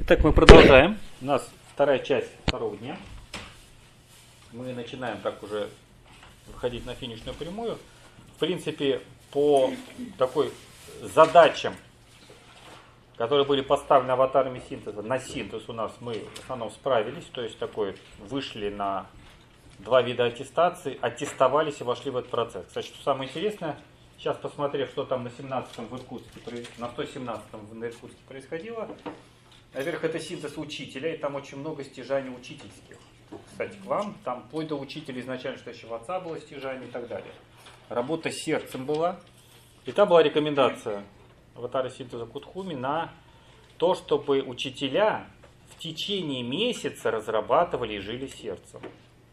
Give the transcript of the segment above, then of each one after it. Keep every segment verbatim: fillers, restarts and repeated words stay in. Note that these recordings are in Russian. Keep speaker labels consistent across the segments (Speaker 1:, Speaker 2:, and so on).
Speaker 1: Итак, мы продолжаем. У нас вторая часть второго дня. Мы начинаем так уже выходить на финишную прямую. В принципе, по такой задачам, которые были поставлены аватарами синтеза, на синтез у нас мы в основном справились. То есть такой вышли на два вида аттестации, аттестовались и вошли в этот процесс. Кстати, что самое интересное, сейчас посмотрев, что там на семнадцатом в Иркутске, на сто семнадцатом в Иркутске происходило. Во-первых, это синтез учителя, и там очень много стяжаний учительских. Кстати, к вам, там вплоть до учителя изначально, что еще в отца было стяжание и так далее. Работа с сердцем была. И там была рекомендация аватара синтеза Кутхуми на то, чтобы учителя в течение месяца разрабатывали и жили сердцем.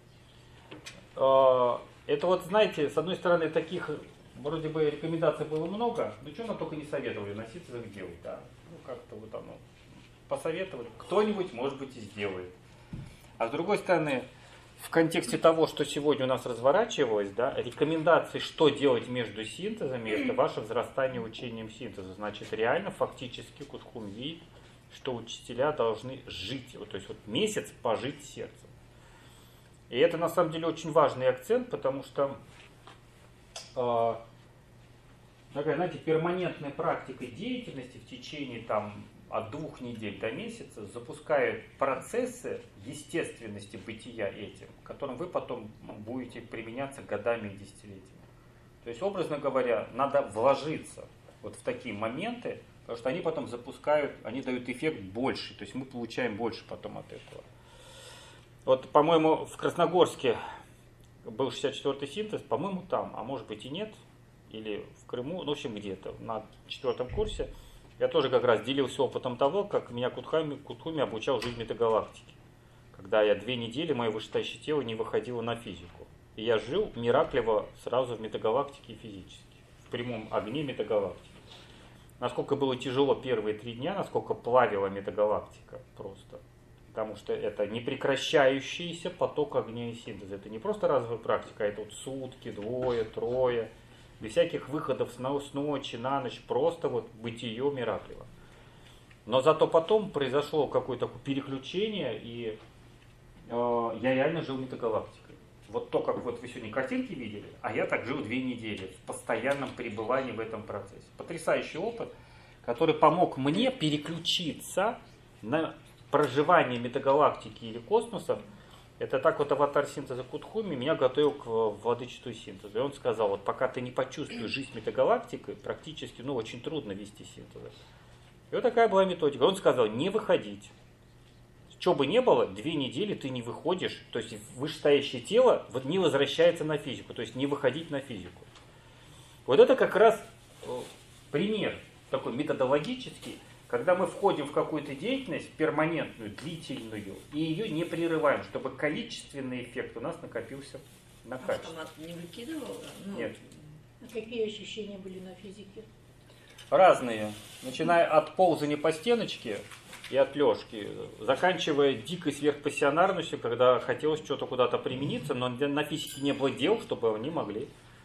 Speaker 1: Это вот, знаете, с одной стороны, таких вроде бы рекомендаций было много, но что нам только не советовали на синтезах делать, да? Ну, как-то вот оно. Посоветовали, кто-нибудь, может быть, и сделает. А с другой стороны, в контексте того, что сегодня у нас разворачивалось, да, рекомендации, что делать между синтезами, это ваше взрастание учением синтеза. Значит, реально, фактически, Кутхуми видит, что учителя должны жить, вот, то есть вот месяц пожить сердцем. И это, на самом деле, очень важный акцент, потому что э, такая, знаете, перманентная практика деятельности в течение там от двух недель до месяца запускает процессы естественности бытия этим, к которым вы потом будете применяться годами и десятилетиями. То есть, образно говоря, надо вложиться вот в такие моменты, потому что они потом запускают, они дают эффект больше, то есть мы получаем больше потом от этого. Вот, по-моему, в Красногорске был шестьдесят четвёртый синтез, по-моему, там, а может быть и нет, или в Крыму, ну, в общем, где-то на четвертом курсе. Я тоже как раз делился опытом того, как меня Кутхуми, Кутхуми обучал жить в метагалактике. Когда я две недели, мое вышестоящее тело не выходило на физику. И я жил миракливо сразу в метагалактике и физически. В прямом огне метагалактики. Насколько было тяжело первые три дня, насколько плавила метагалактика просто. Потому что это непрекращающийся поток огня и синтеза. Это не просто разовая практика, это вот сутки, двое, трое. Без всяких выходов с ночи на ночь, просто вот бытие миракливо. Но зато потом произошло какое-то переключение, и э, я реально жил метагалактикой. Вот то, как вот вы сегодня картинки видели, а я так жил две недели в постоянном пребывании в этом процессе. Потрясающий опыт, который помог мне переключиться на проживание метагалактики или космоса. Это так вот аватар синтеза Кутхуми меня готовил к владычеству синтеза. И он сказал, вот пока ты не почувствуешь жизнь метагалактикой, практически, ну, очень трудно вести синтезы. И вот такая была методика. Он сказал, не выходить. Что бы ни было, две недели ты не выходишь, то есть вышестоящее тело не возвращается на физику, то есть не выходить на физику. Вот это как раз пример такой методологический, когда мы входим в какую-то деятельность перманентную, длительную, и ее не прерываем, чтобы количественный эффект у нас накопился на качество.
Speaker 2: Автомат не выкидывал? Ну,
Speaker 1: нет.
Speaker 3: А какие ощущения были на физике?
Speaker 1: Разные. Начиная от ползания по стеночке и от лёжки, заканчивая дикой сверхпассионарностью, когда хотелось что-то куда-то примениться, но на физике не было дел, чтобы они могли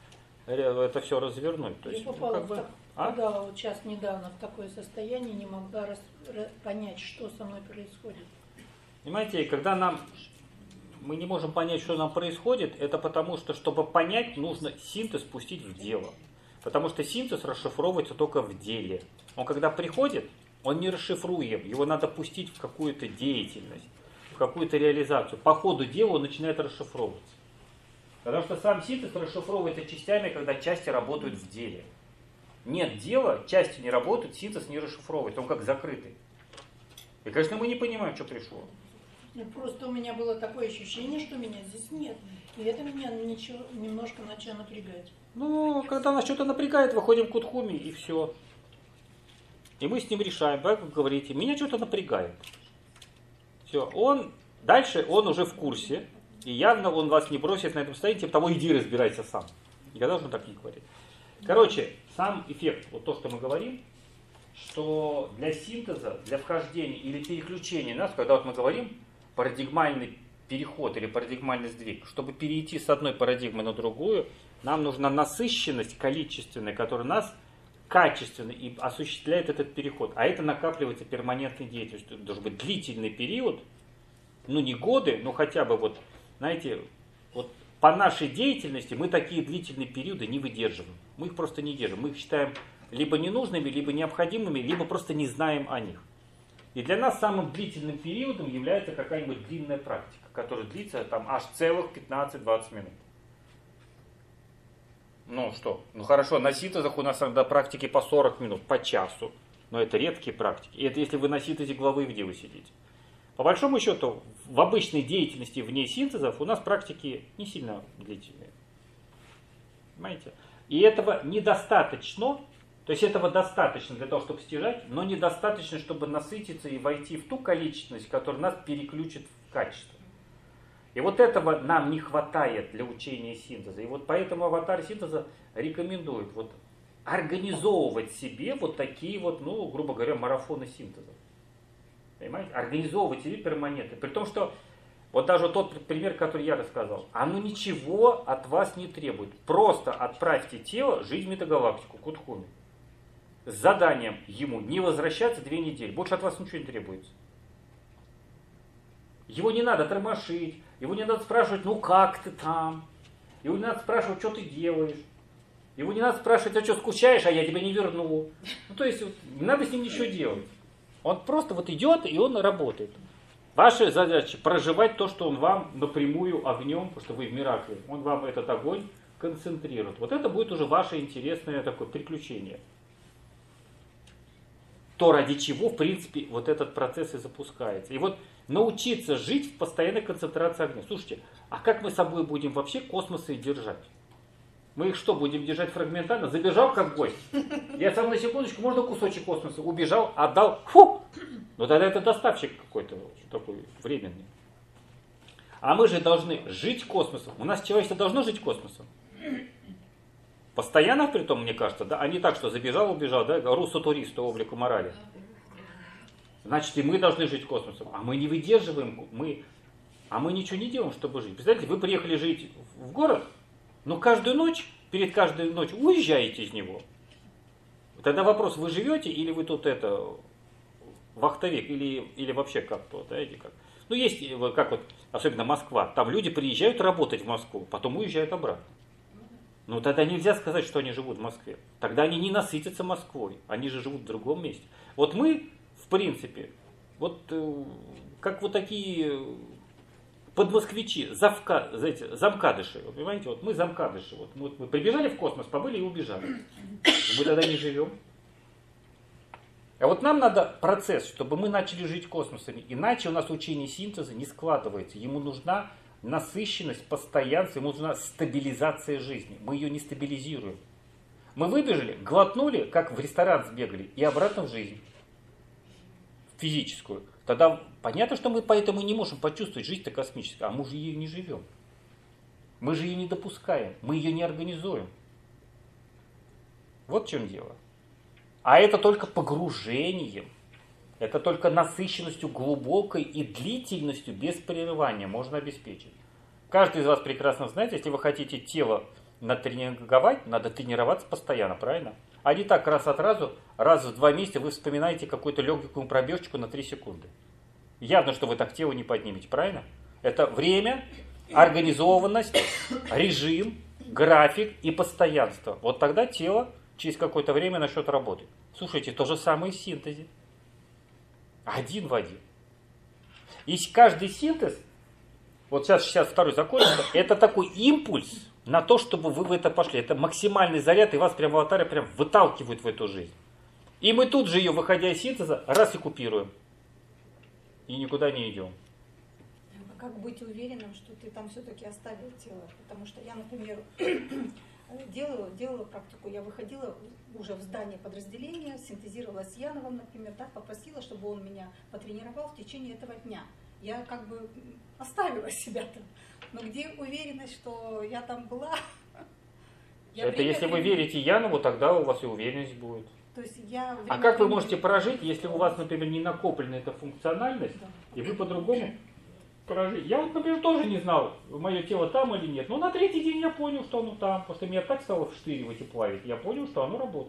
Speaker 1: это все развернуть. То есть,
Speaker 3: Я попала
Speaker 1: ну, как
Speaker 3: в
Speaker 1: бы,
Speaker 3: так,
Speaker 1: а?
Speaker 3: попала вот сейчас недавно в такое состояние, не могла рас, понять, что со мной происходит.
Speaker 1: Понимаете, когда нам мы не можем понять, что нам происходит, это потому что, чтобы понять, нужно синтез пустить в дело. Потому что синтез расшифровывается только в деле. Он когда приходит, он не расшифруем, его надо пустить в какую-то деятельность, в какую-то реализацию. По ходу дела он начинает расшифровываться. Потому что сам синтез расшифровывается частями, когда части работают в деле. Нет дела, части не работают, синтез не расшифровывается, он как закрытый. И, конечно, мы не понимаем, что пришло.
Speaker 3: Просто у меня было такое ощущение, что меня здесь нет. И это меня ничего, немножко начало напрягать.
Speaker 1: Ну, когда нас что-то напрягает, выходим к Кутхуми, и все. И мы с ним решаем, да, как говорите, меня что-то напрягает. Все, он, дальше он уже в курсе. И явно он вас не бросит на этом состоянии, типа того, иди разбирайся сам. Никогда же он так не говорит. Короче, сам эффект, вот то, что мы говорим, что для синтеза, для вхождения или переключения нас, когда вот мы говорим парадигмальный переход или парадигмальный сдвиг, чтобы перейти с одной парадигмы на другую, нам нужна насыщенность количественная, которая нас качественно и осуществляет этот переход. А это накапливается перманентной деятельностью. Должен быть длительный период, ну не годы, но хотя бы вот, знаете, вот по нашей деятельности мы такие длительные периоды не выдерживаем. Мы их просто не держим. Мы их считаем либо ненужными, либо необходимыми, либо просто не знаем о них. И для нас самым длительным периодом является какая-нибудь длинная практика, которая длится там аж целых пятнадцать-двадцать минут. Ну что, ну хорошо, на синтезах у нас иногда практики по сорок минут, по часу. Но это редкие практики. И это если вы на синтезе главы, где вы сидите. По большому счету, в обычной деятельности вне синтезов у нас практики не сильно длительные. Понимаете? И этого недостаточно. То есть этого достаточно для того, чтобы стяжать, но недостаточно, чтобы насытиться и войти в ту количественность, которая нас переключит в качество. И вот этого нам не хватает для учения синтеза. И вот поэтому аватар синтеза рекомендует вот организовывать себе вот такие вот, ну, грубо говоря, марафоны синтеза. Понимаете? Организовывать себе перманентно. При том, что вот даже тот пример, который я рассказал, оно ничего от вас не требует. Просто отправьте тело жить в метагалактику, к Утхуме. С заданием ему не возвращаться две недели. Больше от вас ничего не требуется. Его не надо тормошить, его не надо спрашивать, ну как ты там? Его не надо спрашивать, что ты делаешь. Его не надо спрашивать, а что, скучаешь, а я тебя не верну. Ну то есть вот, не надо с ним ничего делать. Он просто вот идет и он работает. Ваша задача проживать то, что он вам напрямую огнем, потому что вы в Миракле, он вам этот огонь концентрирует. Вот это будет уже ваше интересное такое приключение. То, ради чего, в принципе, вот этот процесс и запускается. И вот научиться жить в постоянной концентрации огня. Слушайте, а как мы с собой будем вообще космосы держать? Мы их что, будем держать фрагментально? Забежал как гость. Я сам на секундочку, можно кусочек космоса? Убежал, отдал, фу! Но тогда это доставщик какой-то такой временный. А мы же должны жить космосом. У нас человечество должно жить космосом. Постоянно, при том, мне кажется, да, а не так, что забежал, убежал, да, руссо-турист, облику морали. Значит, и мы должны жить космосом. А мы не выдерживаем, мы, а мы ничего не делаем, чтобы жить. Представляете, вы приехали жить в город, но каждую ночь, перед каждой ночью уезжаете из него. Тогда вопрос, вы живете или вы тут это, вахтовик, или, или вообще как-то, знаете, как. Ну, есть, как вот, особенно Москва, там люди приезжают работать в Москву, потом уезжают обратно. Ну, тогда нельзя сказать, что они живут в Москве. Тогда они не насытятся Москвой, они же живут в другом месте. Вот мы, в принципе, вот как вот такие подмосквичи, завка, знаете, замкадыши, вы понимаете, вот мы замкадыши, вот мы, мы прибежали в космос, побыли и убежали. Мы тогда не живем. А вот нам надо процесс, чтобы мы начали жить космосами, иначе у нас учение синтеза не складывается, ему нужна насыщенность, постоянство, ему нужна стабилизация жизни. Мы ее не стабилизируем. Мы выбежали, глотнули, как в ресторан сбегали, и обратно в жизнь. Физическую. Тогда понятно, что мы поэтому не можем почувствовать жизнь-то космическую, а мы же ее не живем. Мы же ее не допускаем, мы ее не организуем. Вот в чем дело. А это только погружением. Это только насыщенностью глубокой и длительностью без прерывания можно обеспечить. Каждый из вас прекрасно знает, если вы хотите тело натренинговать, надо тренироваться постоянно, правильно? А не так раз от разу, раз в два месяца вы вспоминаете какую-то легкую пробежку на три секунды. Явно, что вы так тело не поднимете, правильно? Это время, организованность, режим, график и постоянство. Вот тогда тело через какое-то время начнет работать. Слушайте, то же самое и в синтезе. Один в один. И каждый синтез, вот сейчас, сейчас второй закончится, это такой импульс на то, чтобы вы в это пошли. Это максимальный заряд, и вас прямо в аватаре прям выталкивают в эту жизнь. И мы тут же ее, выходя из синтеза, раз и купируем. И никуда не идем.
Speaker 2: А как быть уверенным, что ты там все-таки оставил тело? Потому что я, например, делала, делала практику, я выходила уже в здание подразделения, синтезировала с Яновым, например, так, попросила, чтобы он меня потренировал в течение этого дня. Я как бы оставила себя там. Но где уверенность, что я там была? Я
Speaker 1: это если вы верите Янову, тогда у вас и уверенность будет.
Speaker 2: То есть я
Speaker 1: а как вы можете прожить, если у вас, например, не накоплена эта функциональность, да. И вы по-другому прожить? Я вот, например, тоже не знал, мое тело там или нет. Но на третий день я понял, что оно там. После меня так стало вштыривать и плавить. Я понял, что оно работает.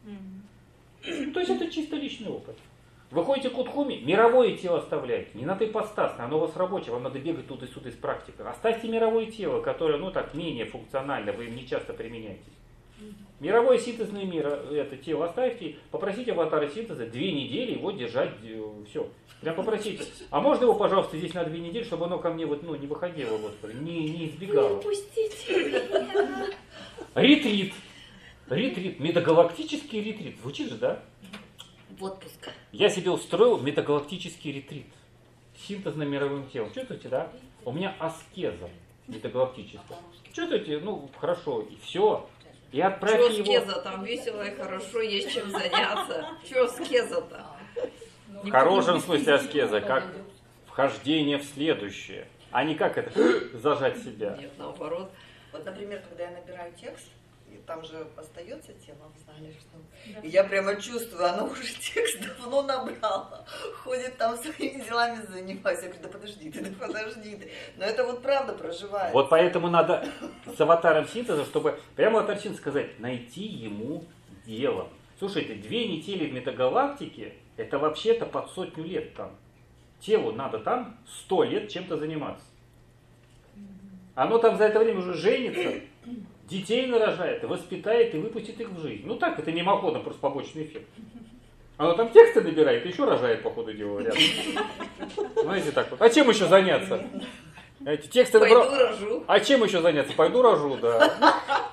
Speaker 1: Ну, то есть это чисто личный опыт. Вы ходите к Кутхуми, мировое тело оставляете. Не надо ипостасное, оно у вас рабочее, вам надо бегать туда и сюда из практики. Оставьте мировое тело, которое, ну так, менее функционально, вы им не часто применяетесь. Мировое синтезное мир, это тело оставьте, попросите аватара синтеза две недели его держать, все. Прям попросите. А можно его, пожалуйста, здесь на две недели, чтобы оно ко мне вот, ну, не выходило, вот, не, не избегало.
Speaker 2: Не пустите.
Speaker 1: Ретрит. Ретрит. Метагалактический ретрит. Звучит же, да?
Speaker 4: В отпуск.
Speaker 1: Я себе устроил метагалактический ретрит. Синтезным мировым телом. Чувствуете, да? У меня аскеза метагалактическая. Чувствуете? Ну, хорошо. И все. И отправьте
Speaker 4: Чё
Speaker 1: его...
Speaker 4: скеза? Там весело и хорошо, есть чем заняться. Чё скеза-то?
Speaker 1: В хорошем смысле аскеза, как вхождение в следующее. А не как это зажать себя.
Speaker 4: Нет, наоборот.
Speaker 5: Вот, например, когда я набираю текст, и там же остается тема в зале, что... И я прямо чувствую, она уже текст давно набрала, ходит там своими делами занимается. Я говорю, да подожди ты, да подожди ты. Но это вот правда проживает.
Speaker 1: Вот поэтому надо с аватаром синтеза, чтобы прямо аватар синтеза сказать, найти ему дело. Слушайте, две недели в метагалактике, это вообще-то под сотню лет там. Телу надо там сто лет чем-то заниматься. Оно там за это время уже женится, детей нарожает, воспитает и выпустит их в жизнь. Ну так, это мимоходом, просто побочный эффект. Оно там тексты набирает, еще рожает, по ходу дела, рядом. Знаете, так вот. А чем еще заняться? Эти тексты
Speaker 4: Пойду
Speaker 1: набрал...
Speaker 4: рожу.
Speaker 1: А чем еще заняться? Пойду рожу, да.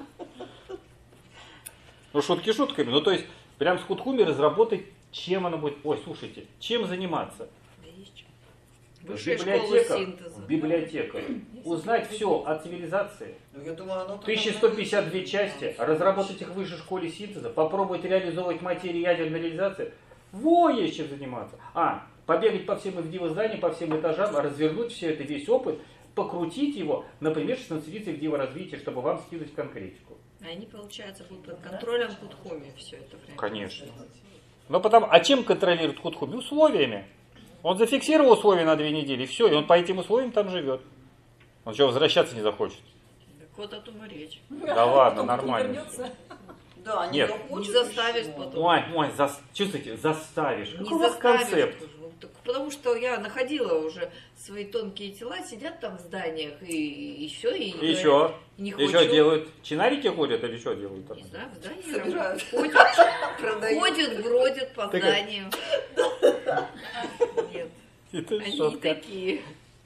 Speaker 1: Ну, шутки шутками. Ну, то есть, прям с Кутхуми разработать, чем она будет... Ой, слушайте, чем заниматься?
Speaker 4: Да есть чем.
Speaker 1: В
Speaker 4: Высшая школа
Speaker 1: библиотеках,
Speaker 4: синтеза.
Speaker 1: в библиотеках. Узнать все о цивилизации.
Speaker 5: Ну, я думаю, оно...
Speaker 1: тысяча сто пятьдесят две части. Разработать их в высшей школе синтеза. Попробовать реализовывать материи ядерной реализации. Во, есть чем заниматься. А, побегать по всем их зданиям, по всем этажам, развернуть все это, весь опыт, покрутить его, например, шестнадцатилетие диворазвития, чтобы вам скинуть конкретику.
Speaker 4: А они, получается, будут под контролем Кутхуми все это время.
Speaker 1: Конечно. Но потом, а чем контролирует Кутхуми? Условиями. Он зафиксировал условия на две недели, и все, и он по этим условиям там живет. Он что, возвращаться не захочет?
Speaker 4: Да куда-то умереть.
Speaker 1: Да ладно, нормально.
Speaker 5: Да, они
Speaker 1: Нет.
Speaker 5: захочут,
Speaker 4: Не заставишь
Speaker 5: и всё.
Speaker 4: потом.
Speaker 1: Ой, ой, за, чувствуете, заставишь.
Speaker 4: Не
Speaker 1: Какой у вас
Speaker 4: заставишь.
Speaker 1: концепт?
Speaker 4: Ну, так потому что я находила уже свои тонкие тела, сидят там в зданиях и, и все. И,
Speaker 1: И еще?
Speaker 4: Не
Speaker 1: И
Speaker 4: хочу.
Speaker 1: что делают? Чинарики ходят или что делают там?
Speaker 4: Не знаю, в здании
Speaker 5: Собирают.
Speaker 4: ходят,
Speaker 5: Продают.
Speaker 4: ходят, бродят по
Speaker 1: Так-
Speaker 4: зданию. Нет,
Speaker 1: Это
Speaker 4: они не
Speaker 1: шутка.
Speaker 4: такие.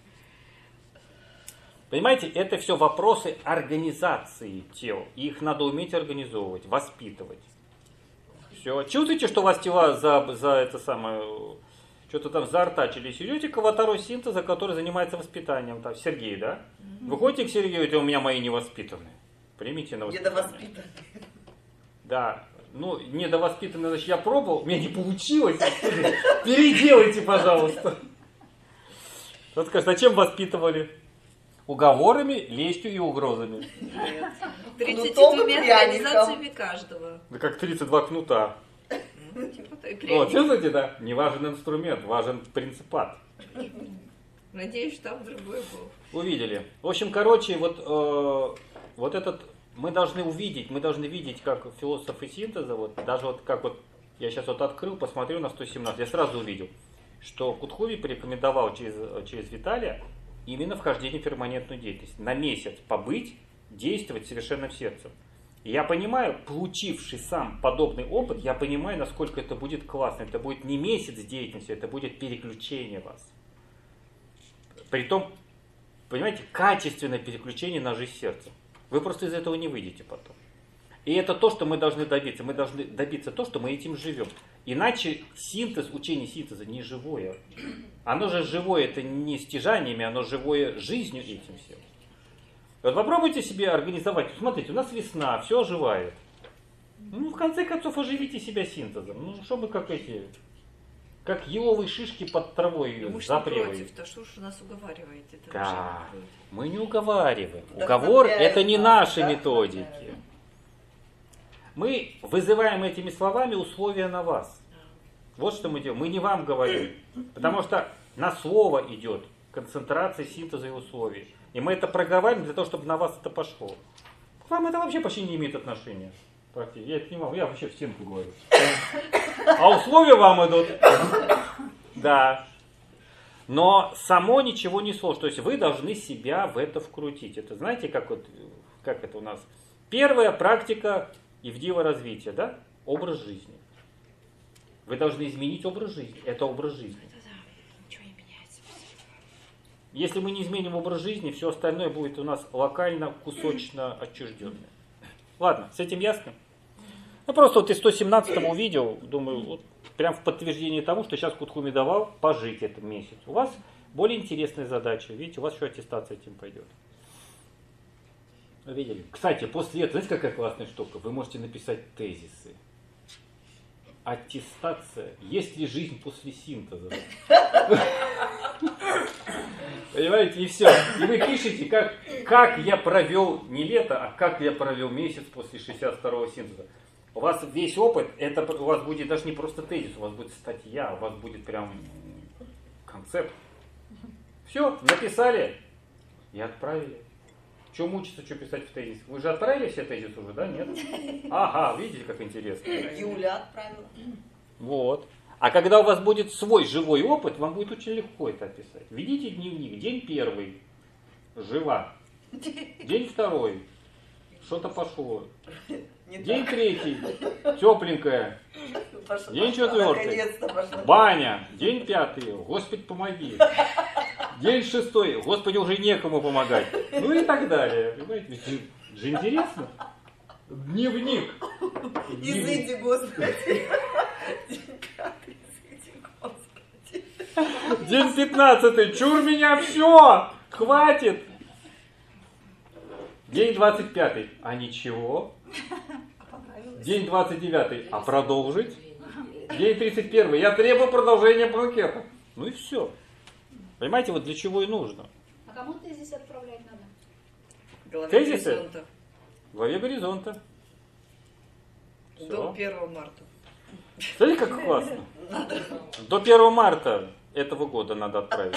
Speaker 1: Понимаете, это все вопросы организации тел. И их надо уметь организовывать, воспитывать. Все. Чувствуете, что у вас тела за, за это самое, что-то там заортачились? Идете к аватару синтеза, который занимается воспитанием. Там, Сергей, да? Вы ходите к Сергею, это у меня мои невоспитанные. Примите на воспитание.
Speaker 5: Недовоспитанные.
Speaker 1: Да. Ну, недовоспитанные, значит, я пробовал, у меня не получилось. Переделайте, пожалуйста. Вот скажет, а чем воспитывали? Уговорами, лестью и угрозами.
Speaker 4: Нет. тридцать
Speaker 5: Кнутом и
Speaker 4: двумя
Speaker 5: пряником.
Speaker 4: организациями каждого.
Speaker 1: Да как тридцать два кнута.
Speaker 4: Ну, типа так,
Speaker 1: Вот,
Speaker 4: прям.
Speaker 1: чувствуете, да? Не важен инструмент, важен принципат.
Speaker 4: Надеюсь, там другой был.
Speaker 1: Увидели. В общем, короче, вот, э, вот этот, мы должны увидеть, мы должны видеть, как философы синтеза, вот, даже вот как вот, я сейчас вот открыл, посмотрел на сто семнадцать, я сразу увидел, что Кутхуми порекомендовал через, через Виталия именно вхождение в перманентную деятельность. На месяц побыть, действовать совершенным сердцем. И я понимаю, получивший сам подобный опыт, я понимаю, насколько это будет классно. Это будет не месяц деятельности, это будет переключение вас. Притом, понимаете, качественное переключение на жизнь сердца. Вы просто из этого не выйдете потом. И это то, что мы должны добиться. Мы должны добиться то, что мы этим живем. Иначе синтез, учение синтеза не живое. Оно же живое, это не стяжаниями, оно живое жизнью этим всем. Вот попробуйте себе организовать. Смотрите, у нас весна, все оживает. Ну, в конце концов, оживите себя синтезом. Ну, что мы как эти, как еловые шишки под травой
Speaker 4: Ну, мы же не
Speaker 1: запревые.
Speaker 4: против-то, что ж нас уговариваете? Это
Speaker 1: Да,
Speaker 4: вообще не против.
Speaker 1: мы не уговариваем.
Speaker 5: Да,
Speaker 1: Уговор
Speaker 5: да,
Speaker 1: это не
Speaker 5: да,
Speaker 1: наши
Speaker 5: да,
Speaker 1: методики.
Speaker 5: да.
Speaker 1: Мы вызываем этими словами условия на вас. Вот что мы делаем. Мы не вам говорим. Потому что на слово идет концентрация, синтеза и условий. И мы это проговариваем для того, чтобы на вас это пошло. К вам это вообще почти не имеет отношения. Практически. Я это не могу, я вообще в стенку говорю. А условия вам идут. Да. Но само ничего не сложно. То есть вы должны себя в это вкрутить. Это знаете, как вот, как это у нас? Первая практика ивдива развития, да? Образ жизни. Вы должны изменить образ жизни. Это образ жизни.
Speaker 4: Ничего не меняется.
Speaker 1: Если мы не изменим образ жизни, все остальное будет у нас локально, кусочно отчужденное. Ладно, с этим ясно? Ну просто вот из сто семнадцатого увидел, думаю, вот прям в подтверждение тому, что сейчас Кутхуми давал пожить этот месяц. У вас более интересная задача. Видите, у вас еще аттестация этим пойдет. Видели? Кстати, после этого, знаете, какая классная штука? Вы можете написать тезисы. Аттестация. Есть ли жизнь после синтеза? Понимаете, и все. И вы пишете, как, как я провел не лето, а как я провел месяц после шестьдесят второго синтеза. У вас весь опыт, это у вас будет даже не просто тезис, у вас будет статья, у вас будет прям концепт. Все, написали и отправили. Что мучиться, что писать в тезис? Вы же отправили все тезисы уже, да? Нет? Ага, видите, как интересно.
Speaker 5: Юля отправила.
Speaker 1: Вот. А когда у вас будет свой живой опыт, вам будет очень легко это описать. Ведите дневник. День первый. Жива. День второй. Что-то пошло.
Speaker 5: Не
Speaker 1: День
Speaker 5: так.
Speaker 1: третий. Тепленькая.
Speaker 5: Пошла,
Speaker 1: День
Speaker 5: пошла,
Speaker 1: четвертый.
Speaker 5: наконец-то пошла.
Speaker 1: Баня. День пятый. Господи, помоги. День шестой. Господи, уже некому помогать. Ну и так далее. Понимаете? Ведь же, же интересно. Дневник. Дневник.
Speaker 5: Изыди, Господи. День пятый, изыди, Господи.
Speaker 1: День пятнадцатый. Чур меня, все. Хватит. День двадцать пятый. А ничего. День двадцать девятый. А продолжить? День тридцать первый. Я требую продолжения банкета. Ну и все. Понимаете, вот для чего и нужно.
Speaker 6: А кому ты здесь отправлять надо?
Speaker 4: Глава
Speaker 1: Тезисы?
Speaker 4: горизонта.
Speaker 1: В главе горизонта.
Speaker 4: До
Speaker 1: Всё.
Speaker 4: первого марта.
Speaker 1: Смотрите, как классно. До первого марта этого года надо отправить.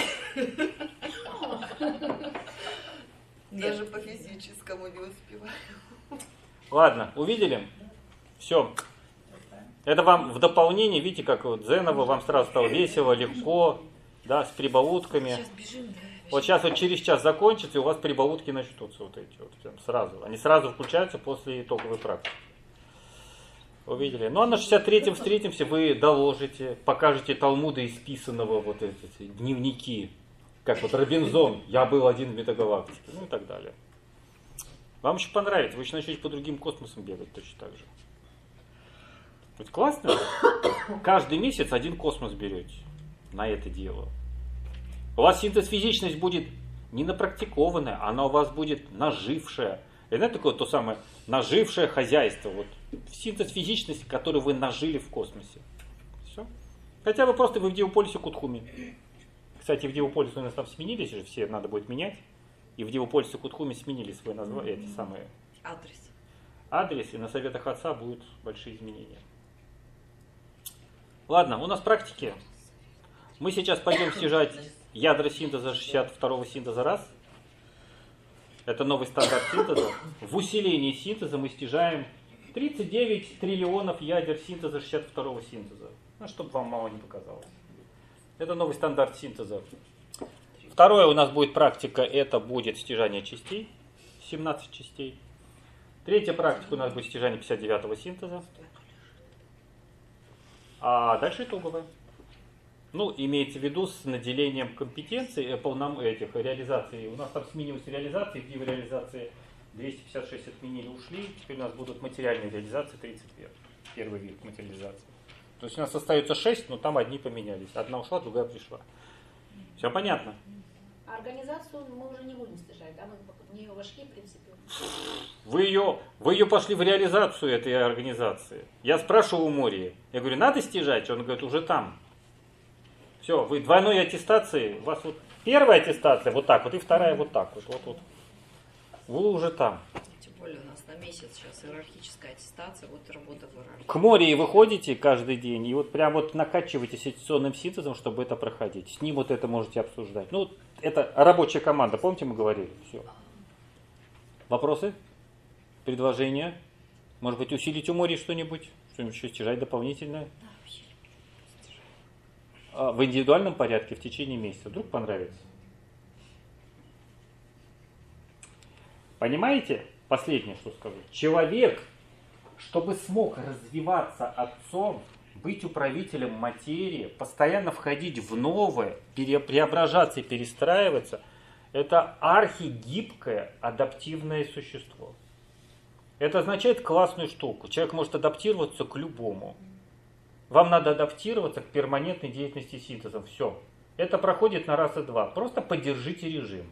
Speaker 5: Даже по физическому не успеваю.
Speaker 1: Ладно, увидели? Все. Это вам в дополнение, видите, как вот Зенова, вам сразу стало весело, легко, да, с прибаутками.
Speaker 4: Сейчас бежим, да.
Speaker 1: Вот сейчас вот через час закончится, и у вас прибаутки начнутся вот эти вот прям сразу. Они сразу включаются после итоговой практики. Увидели? Ну а на шестьдесят третьем встретимся, вы доложите, покажете Талмуда исписанного, вот эти дневники. Как вот Робинзон, я был один в метагалактике, ну и так далее. Вам еще понравится, вы еще начнете по другим космосам бегать точно так же. Ведь классно? Каждый месяц один космос берете на это дело. У вас синтез-физичность будет не напрактикованная, она у вас будет нажившая. И знаете, такое то самое нажившее хозяйство. Вот синтез-физичность, которую вы нажили в космосе. Все. Хотя бы просто вы в Дивополисе Кутхуми. Кстати, в Дивополисе у нас там сменились же, все надо будет менять. И в Дивополисе Кутхуми сменили свои названия, эти самые
Speaker 4: Адрес.
Speaker 1: адрес, и на советах отца будут большие изменения. Ладно, у нас практики. Мы сейчас пойдем стяжать ядра синтеза шестьдесят второго синтеза раз. Это новый стандарт синтеза. В усилении синтеза мы стяжаем тридцать девять триллионов ядер синтеза шестьдесят второго синтеза. Ну, чтобы вам мало не показалось. Это новый стандарт синтеза. Второе у нас будет практика, это будет стяжание частей. семнадцать частей. Третья практика у нас будет стяжание пятьдесят девятого синтеза. А дальше итоговая. Ну, имеется в виду с наделением компетенций, полном этих реализаций. У нас там сменилась реализация, где в реализации двести пятьдесят шесть отменили, ушли. Теперь у нас будут материальные реализации тридцать первый. Первый вид материализации. То есть у нас остается шесть, но там одни поменялись. Одна ушла, другая пришла. Все понятно?
Speaker 6: А организацию мы уже не будем стяжать, да? Мы в нее вошли, в принципе.
Speaker 1: Вы ее, вы ее пошли в реализацию этой организации. Я спрашиваю у Мории. Я говорю, надо стяжать? Он говорит, уже там. Все, вы двойной аттестации. У вас вот первая аттестация вот так вот, и вторая вот так вот. Вот, вот. Вы уже там.
Speaker 4: Тем более у нас на месяц сейчас иерархическая аттестация, вот работа в иерархии.
Speaker 1: К Мории выходите каждый день и вот прям вот накачиваетесь аттестационным синтезом, чтобы это проходить. С ним вот это можете обсуждать. Ну, это рабочая команда, помните, мы говорили? Все. Вопросы? Предложения? Может быть, усилить у моря что-нибудь? Что-нибудь еще стяжать дополнительное? А в индивидуальном порядке в течение месяца. Вдруг понравится? Понимаете? Последнее, что скажу. Человек, чтобы смог развиваться отцом, быть управителем материи, постоянно входить в новое, пере, преображаться и перестраиваться, это архигибкое адаптивное существо. Это означает классную штуку. Человек может адаптироваться к любому. Вам надо адаптироваться к перманентной деятельности синтеза. Все. Это проходит на раз и два. Просто поддержите режим.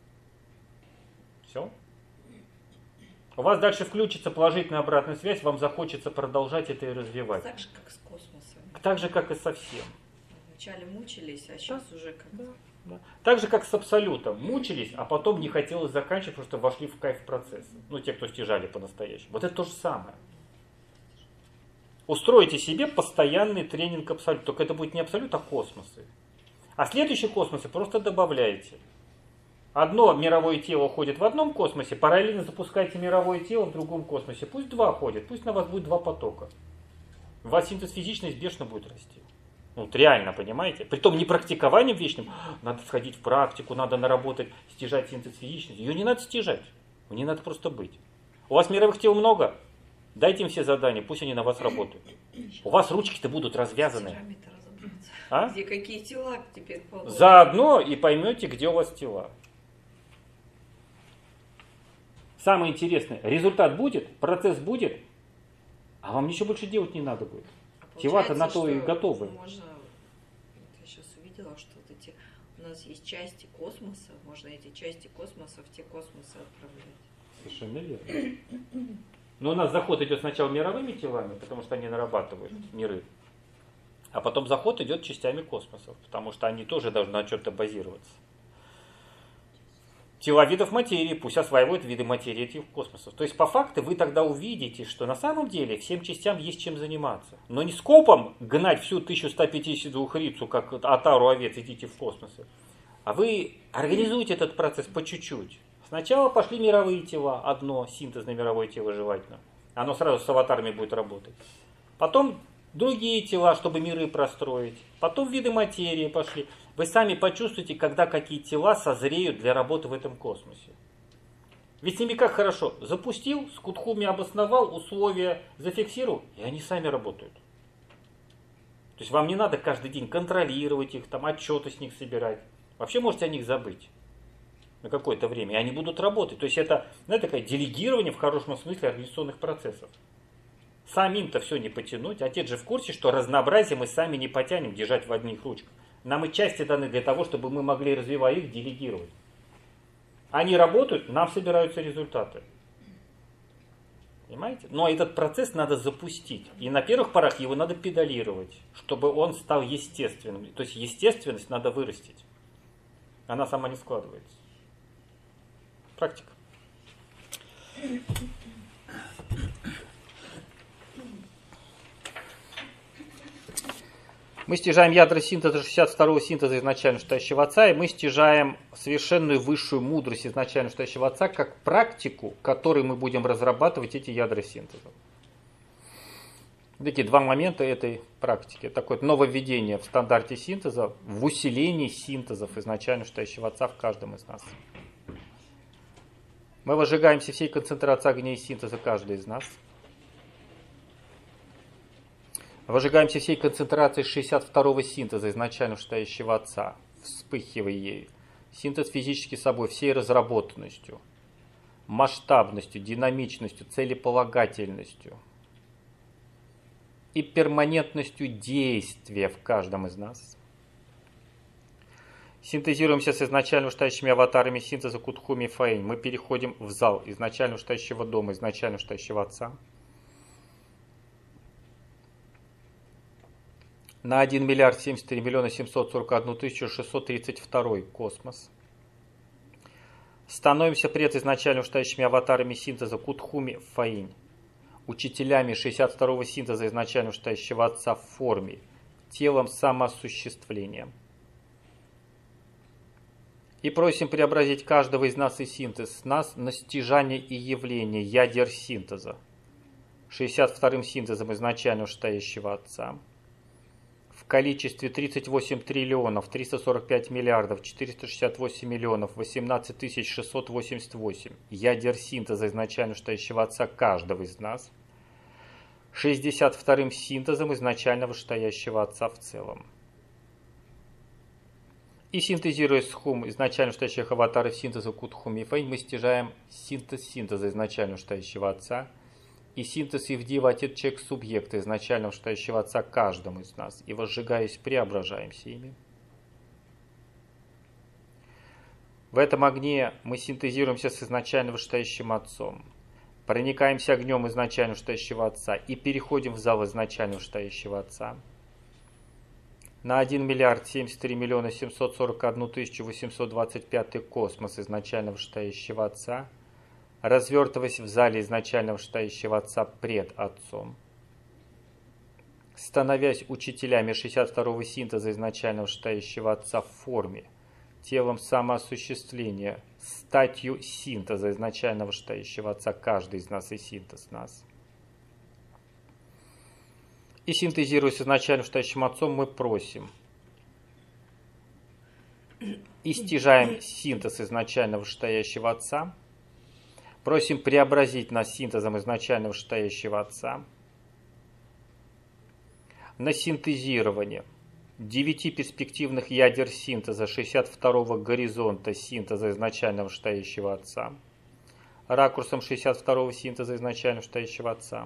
Speaker 1: Все. У вас дальше включится положительная обратная связь, вам захочется продолжать это и развивать.
Speaker 4: Так же, как с космосом.
Speaker 1: Так же, как и со всем.
Speaker 4: Вначале мучились, а сейчас да. уже как...
Speaker 1: Да, да. Так же, как с абсолютом. Мучились, а потом не хотелось заканчивать, потому что вошли в кайф процесса. Ну, те, кто стяжали по-настоящему. Вот это то же самое. Устройте себе постоянный тренинг абсолют. Только это будет не абсолют, а космосы. А следующие космосы просто добавляете. Одно мировое тело ходит в одном космосе, параллельно запускайте мировое тело в другом космосе. Пусть два ходят, пусть на вас будет два потока. У вас синтез физичность бешено будет расти. Ну, вот реально, понимаете? Притом не практикованием вечным. Надо сходить в практику, надо наработать, стяжать синтез физичности. Ее не надо стяжать. Не надо просто быть. У вас мировых тел много? Дайте им все задания, пусть они на вас работают. У вас ручки-то будут развязаны. А?
Speaker 4: Где какие тела теперь положены?
Speaker 1: Заодно и поймете, где у вас тела. Самое интересное, результат будет, процесс будет, а вам ничего больше делать не надо будет.
Speaker 4: А
Speaker 1: тела-то на то и готовы.
Speaker 4: Можно, я сейчас увидела, что вот эти, у нас есть части космоса, можно эти части космоса в те космосы отправлять.
Speaker 1: Совершенно верно. Но у нас заход идет сначала мировыми телами, потому что они нарабатывают миры, а потом заход идет частями космосов, потому что они тоже должны на чем-то базироваться. Тела видов материи, пусть осваивают виды материи этих космосов. То есть, по факту, вы тогда увидите, что на самом деле всем частям есть чем заниматься. Но не скопом гнать всю тысячу сто пятьдесят два рицу, как отару овец, идите в космосы. А вы организуете этот процесс по чуть-чуть. Сначала пошли мировые тела, одно синтезное мировое тело желательно. Оно сразу с аватарами будет работать. Потом другие тела, чтобы миры простроить. Потом виды материи пошли. Вы сами почувствуете, когда какие тела созреют для работы в этом космосе. Ведь с ними как хорошо. Запустил, с кутхуми обосновал, условия зафиксировал, и они сами работают. То есть вам не надо каждый день контролировать их, там, отчеты с них собирать. Вообще можете о них забыть на какое-то время, и они будут работать. То есть это, знаете, такое делегирование в хорошем смысле организационных процессов. Самим-то все не потянуть. Отец же в курсе, что разнообразие мы сами не потянем держать в одних ручках. Нам и части даны для того, чтобы мы могли, развивая их, делегировать. Они работают, нам собираются результаты. Понимаете? Но этот процесс надо запустить. И на первых порах его надо педалировать, чтобы он стал естественным. То есть естественность надо вырастить. Она сама не складывается. Практика. Мы стяжаем ядра синтеза шестьдесят второго синтеза изначально стоящего отца, и мы стяжаем совершенную высшую мудрость изначально стоящего отца как практику, которой мы будем разрабатывать эти ядра синтеза. Такие два момента этой практики. Такое нововведение в стандарте синтеза, в усилении синтезов изначально стоящего отца в каждом из нас. Мы возжигаемся всей концентрацией огней синтеза каждый из нас. Возжигаемся всей концентрацией шестьдесят второго синтеза изначально стоящего отца, вспыхивая ею. Синтез физически собой, всей разработанностью, масштабностью, динамичностью, целеполагательностью и перманентностью действия в каждом из нас. Синтезируемся с изначально стоящими аватарами синтеза Кутхуми и Фаэнь. Мы переходим в зал изначально стоящего дома, изначально стоящего отца. На один миллиард семьдесят три миллиона семьсот сорок одну тысячу шестьсот тридцать два космос. Становимся пред изначально стоящими аватарами синтеза Кутхуми Фаинь, учителями шестьдесят второго синтеза изначально стоящего отца в форме, телом самоосуществления. И просим преобразить каждого из нас и синтез нас на стяжание и явление ядер синтеза, шестьдесят вторым синтезом изначально вышестоящего Отца, в количестве тридцать восемь триллионов триста сорок пять миллиардов четыреста шестьдесят восемь миллионов восемнадцать тысяч шестьсот восемьдесят восемь ядер синтеза изначально вышестоящего Отца каждого из нас, шестьдесят вторым синтезом изначально вышестоящего Отца в целом. И синтезируя схум изначально вышестоящих аватаров синтеза Кутхуми Фэй, мы стяжаем синтез синтеза изначально вышестоящего Отца и синтез Ивдива Отец Чек субъекта изначально вышестоящего Отца каждому из нас, и возжигаясь, преображаемся ими. В этом огне мы синтезируемся с изначально вышестоящим Отцом, проникаемся огнем изначально вышестоящего Отца и переходим в зал изначально вышестоящего Отца. На один миллиард семьдесят три миллиона семьсот сорок одну тысячу восемьсот двадцать пятый космос изначально вышестоящего Отца, развертываясь в зале изначально вышестоящего Отца пред Отцом, становясь учителями шестьдесят второго синтеза изначально вышестоящего Отца в форме, телом самоосуществления, статью синтеза изначально вышестоящего Отца каждый из нас и синтез нас. И синтезируя с изначально вышестоящим Отцом, мы просим и стяжаем синтез изначально вышестоящего Отца, просим преобразить нас синтезом изначально вышестоящего Отца на синтезирование девяти перспективных ядер синтеза шестьдесят второго горизонта синтеза изначально вышестоящего Отца, ракурсом шестьдесят второго синтеза изначально вышестоящего Отца,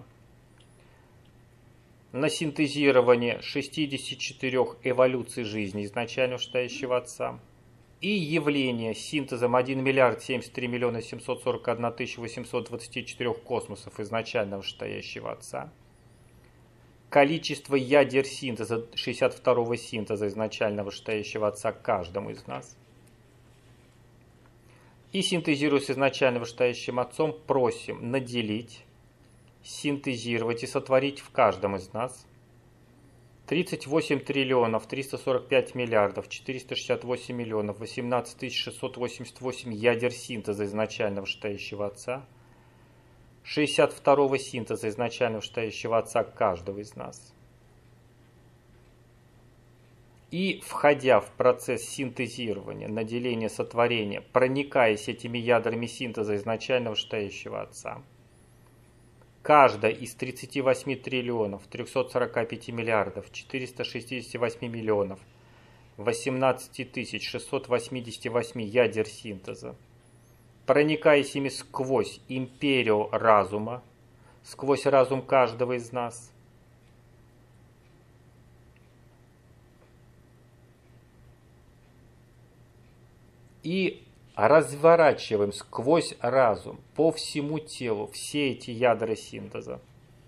Speaker 1: на синтезирование шестидесяти четырёх эволюций жизни изначально вышестоящего Отца и явление синтезом один миллиард семьдесят три миллиона семьсот сорок одна тысяча восемьсот двадцать четыре космосов изначально вышестоящего Отца, количество ядер синтеза шестьдесят второго синтеза изначально вышестоящего Отца каждому из нас. И синтезируя с изначально вышестоящим Отцом, просим наделить, синтезировать и сотворить в каждом из нас тридцать восемь триллионов триста сорок пять миллиардов четыреста шестьдесят восемь миллионов восемнадцать тысяч шестьсот восемьдесят восемь ядер синтеза изначально вышестоящего Отца, шестьдесят второго синтеза изначально вышестоящего Отца каждого из нас. И, входя в процесс синтезирования, наделения, сотворения, проникаясь этими ядрами синтеза изначально вышестоящего Отца, каждая из тридцати восьми триллионов трехсот сорока пяти миллиардов четырёхсот шестидесяти восьми миллионов восемнадцати тысяч шестисот восьмидесяти восьми ядер синтеза, проникаясь ими сквозь империю разума, сквозь разум каждого из нас, и разворачиваем сквозь разум по всему телу все эти ядра синтеза,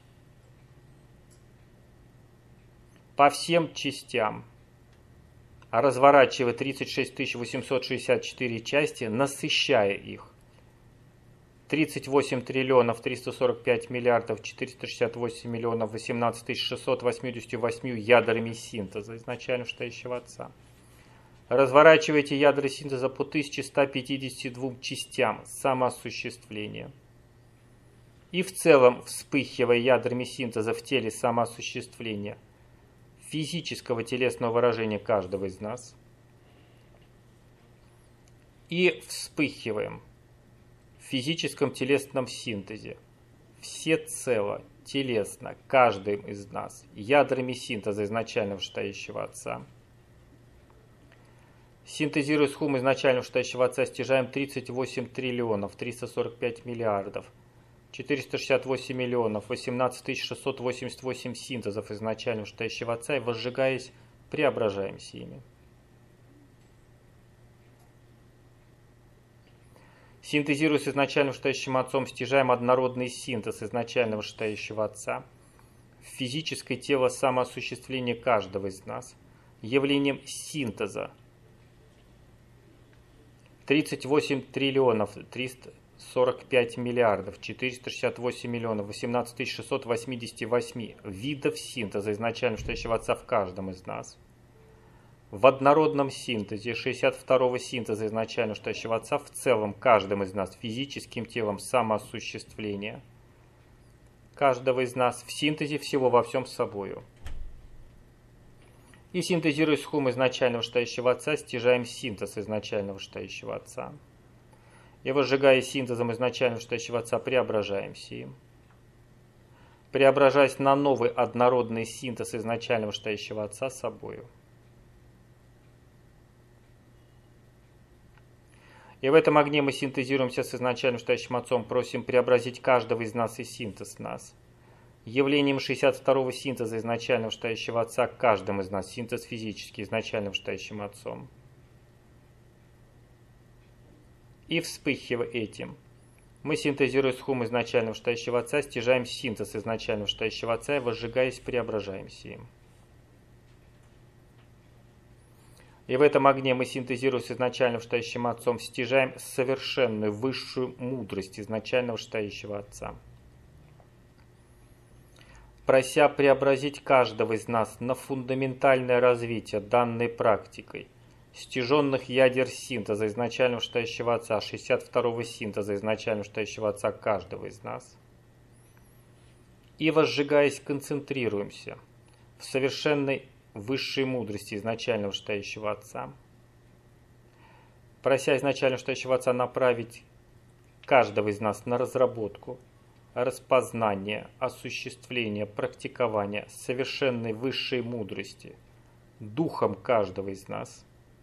Speaker 1: по всем частям, разворачивая тридцать шесть тысяч восемьсот шестьдесят четыре части, насыщая их тридцать восемь триллионов триста сорок пять миллиардов четыреста шестьдесят восемь миллионов восемнадцать тысяч шестьсот восемьдесят восемь ядрами синтеза изначально вышестоящего Отца. Разворачивайте ядра синтеза по тысяче ста пятидесяти двум частям самоосуществления. И в целом, вспыхивая ядрами синтеза в теле самоосуществления, физического телесного выражения каждого из нас. И вспыхиваем в физическом телесном синтезе всецело, телесно, каждым из нас, ядрами синтеза изначально вышестоящего Отца. Синтезируя схум изначально вышестоящего Отца, стяжаем тридцать восемь триллионов триста сорок пять миллиардов четыреста шестьдесят восемь миллионов восемнадцать тысяч шестьсот восемьдесят восемь синтезов изначально вышестоящего Отца и, возжигаясь, преображаемся ими. Синтезируя с изначально вышестоящим Отцом, стяжаем однородный синтез изначально вышестоящего Отца в физическое тело самоосуществления каждого из нас, явлением синтеза тридцать восемь триллионов триста сорок пять миллиардов четыреста шестьдесят восемь миллионов восемнадцать тысяч шестьсот восемьдесят восемь видов синтеза изначально вышестоящего Отца в каждом из нас, в однородном синтезе шестьдесят второго синтеза изначально вышестоящего Отца в целом каждым из нас физическим телом самоосуществления, каждого из нас в синтезе всего во всем с собою. И синтезируя схум изначального вышестоящего Отца, стяжаем синтез изначального вышестоящего Отца. И возжигая синтезом изначального вышестоящего Отца, преображаемся им. Преображаясь на новый однородный синтез изначального вышестоящего Отца с собою. И в этом огне мы синтезируемся с изначальным вышестоящим Отцом, просим преобразить каждого из нас и синтез нас. Явлением шестьдесят второго синтеза изначального вышестоящего Отца каждым из нас, синтез физический изначальным вышестоящим Отцом. И вспыхивая этим, мы, синтезируя схум изначального вышестоящего Отца, стяжаем синтез изначального вышестоящего Отца и, возжигаясь, преображаемся им. И в этом огне мы, синтезируя с изначальным вышестоящим Отцом, стяжаем совершенную высшую мудрость изначального вышестоящего Отца. Прося преобразить каждого из нас на фундаментальное развитие данной практикой стяженных ядер синтеза изначального вышестоящего Отца, шестьдесят второго синтеза изначального вышестоящего Отца каждого из нас. И, возжигаясь, концентрируемся в совершенной высшей мудрости изначального вышестоящего Отца, прося изначального вышестоящего Отца направить каждого из нас на разработку, распознание, осуществление, практикование совершенной высшей мудрости духом каждого из нас.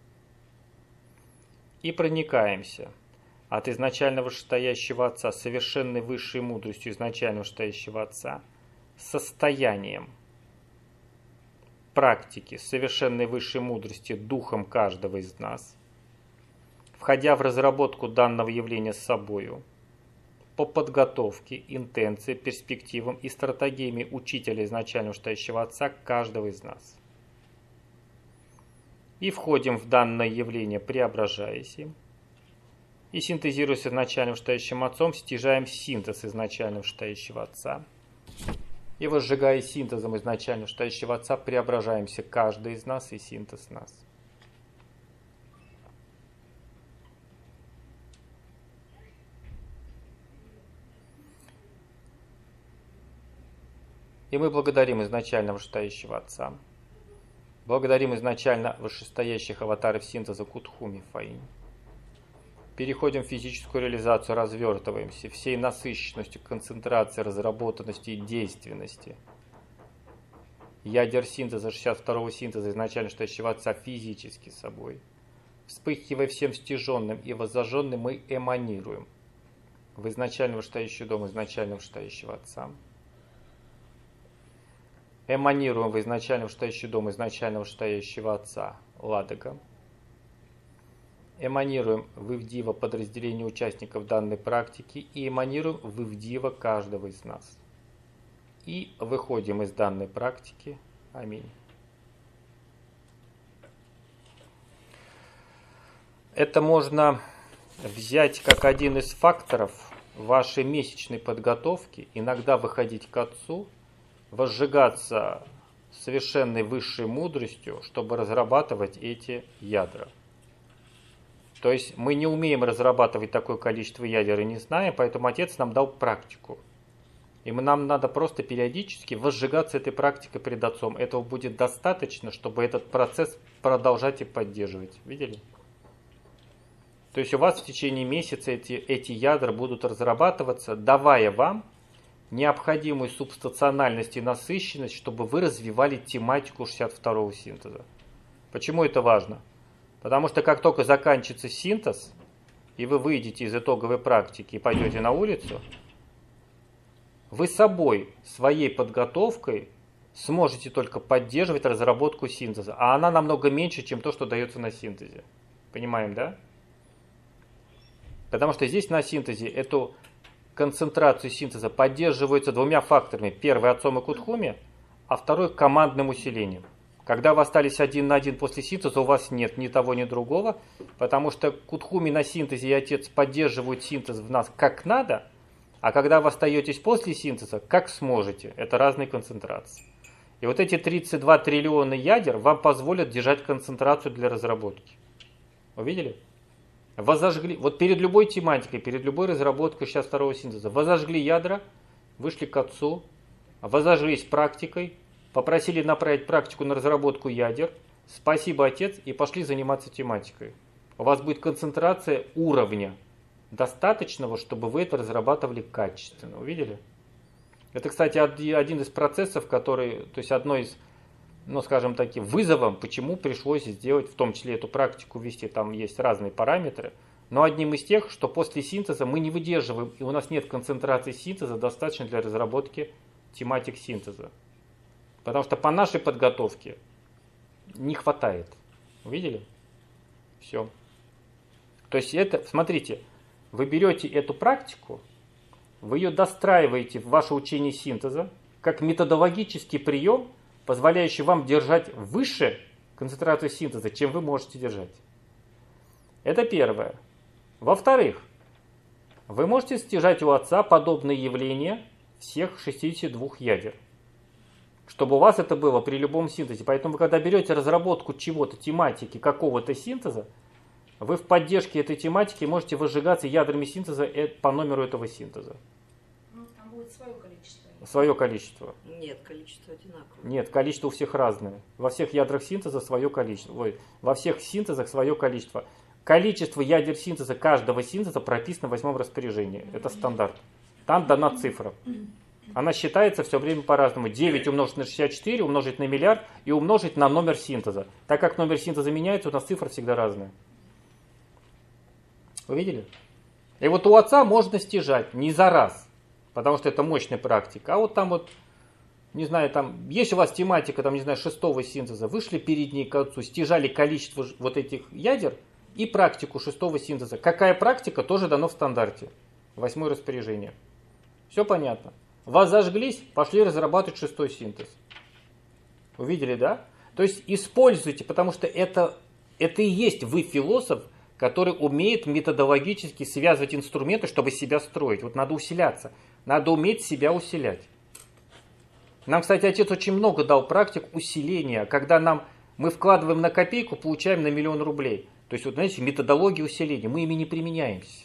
Speaker 1: И проникаемся от изначального вышестоящего Отца совершенной высшей мудростью изначального вышестоящего Отца состоянием практики совершенной высшей мудрости духом каждого из нас, входя в разработку данного явления с собою, по подготовке, интенции, перспективам и стратегиями учителя изначального вышестоящего Отца каждого из нас. И входим в данное явление, преображаясь им, и, синтезируя с изначальным вышестоящим Отцом, стяжаем синтез изначального вышестоящего Отца. И, возжигая синтезом изначального вышестоящего Отца, преображаемся каждый из нас и синтез нас. И мы благодарим изначально вышестоящего Отца. Благодарим изначально вышестоящих аватаров синтеза Кутхуми Фаинь. Переходим в физическую реализацию, развертываемся всей насыщенностью, концентрацией, разработанности и действенности. Ядер синтеза шестьдесят второго синтеза изначально вышестоящего Отца физически собой. Вспыхивая всем стяженным и воззаженным, мы эманируем в изначально вышестоящий дом изначально вышестоящего Отца. Эманируем в изначально вышестоящий дом изначально вышестоящего Отца Ладога. Эманируем в Ивдива подразделение участников данной практики и эманируем в Ивдива каждого из нас. И выходим из данной практики. Аминь. Это можно взять как один из факторов вашей месячной подготовки, иногда выходить к Отцу, возжигаться совершенной высшей мудростью, чтобы разрабатывать эти ядра. То есть мы не умеем разрабатывать такое количество ядер и не знаем, поэтому Отец нам дал практику. И нам надо просто периодически возжигаться этой практикой перед Отцом. Этого будет достаточно, чтобы этот процесс продолжать и поддерживать. Видели? То есть у вас в течение месяца эти, эти ядра будут разрабатываться, давая вам необходимую субстанциональность и насыщенность, чтобы вы развивали тематику шестьдесят второго синтеза. Почему это важно? Потому что как только заканчивается синтез, и вы выйдете из итоговой практики и пойдете на улицу, вы собой, своей подготовкой сможете только поддерживать разработку синтеза, а она намного меньше, чем то, что дается на синтезе. Понимаем, да? Потому что здесь на синтезе эту концентрацию синтеза поддерживается двумя факторами. Первый Отцом и Кутхуми, а второй командным усилением. Когда вы остались один на один после синтеза, у вас нет ни того, ни другого, потому что Кутхуми на синтезе и Отец поддерживают синтез в нас как надо, а когда вы остаетесь после синтеза, как сможете. Это разные концентрации. И вот эти тридцать два триллиона ядер вам позволят держать концентрацию для разработки. Увидели? Возожгли, вот перед любой тематикой, перед любой разработкой шестьдесят второго синтеза, возожгли ядра вышли к отцу, возожились практикой, попросили направить практику на разработку ядер. Спасибо, отец, и пошли заниматься тематикой. У вас будет концентрация уровня достаточного, чтобы вы это разрабатывали качественно. Увидели? Это, кстати, один из процессов, который, то есть одно из, ну, скажем так, вызовом, почему пришлось сделать, в том числе эту практику вести, там есть разные параметры, но одним из тех, что после синтеза мы не выдерживаем, и у нас нет концентрации синтеза достаточно для разработки тематик синтеза. Потому что по нашей подготовке не хватает. Увидели? Все. То есть это, смотрите, вы берете эту практику, вы ее достраиваете в ваше учение синтеза как методологический прием, позволяющий вам держать выше концентрацию синтеза, чем вы можете держать. Это первое. Во-вторых, вы можете стяжать у отца подобные явления всех шестидесяти двух ядер, чтобы у вас это было при любом синтезе. Поэтому вы, когда берете разработку чего-то, тематики, какого-то синтеза, вы в поддержке этой тематики можете выжигаться ядрами синтеза по номеру этого синтеза.
Speaker 6: Ну, там будет свое количество.
Speaker 1: Свое количество.
Speaker 4: Нет, количество одинаковое.
Speaker 1: Нет, количество у всех разное. Во всех ядрах синтеза свое количество. Ой, во всех синтезах свое количество. Количество ядер синтеза каждого синтеза прописано в восьмом распоряжении. Это стандарт. Там дана цифра. Она считается все время по-разному. девять умножить на шестьдесят четыре, умножить на миллиард и умножить на номер синтеза. Так как номер синтеза меняется, у нас цифра всегда разная. Вы видели? И вот у отца можно стяжать не за раз, потому что это мощная практика. А вот там вот, не знаю, там, есть у вас тематика, там, не знаю, шестого синтеза, вышли перед ней к отцу, стяжали количество вот этих ядер и практику шестого синтеза. Какая практика, тоже дано в стандарте. Восьмое распоряжение. Все понятно. Вас зажглись, пошли разрабатывать шестой синтез. Увидели, да? То есть используйте, потому что это, это и есть вы философ, который умеет методологически связывать инструменты, чтобы себя строить. Вот надо усиляться. Надо уметь себя усилять. Нам, кстати, отец очень много дал практик усиления, когда нам, мы вкладываем на копейку, получаем на миллион рублей. То есть, вот, знаете, методология усиления, мы ими не применяемся.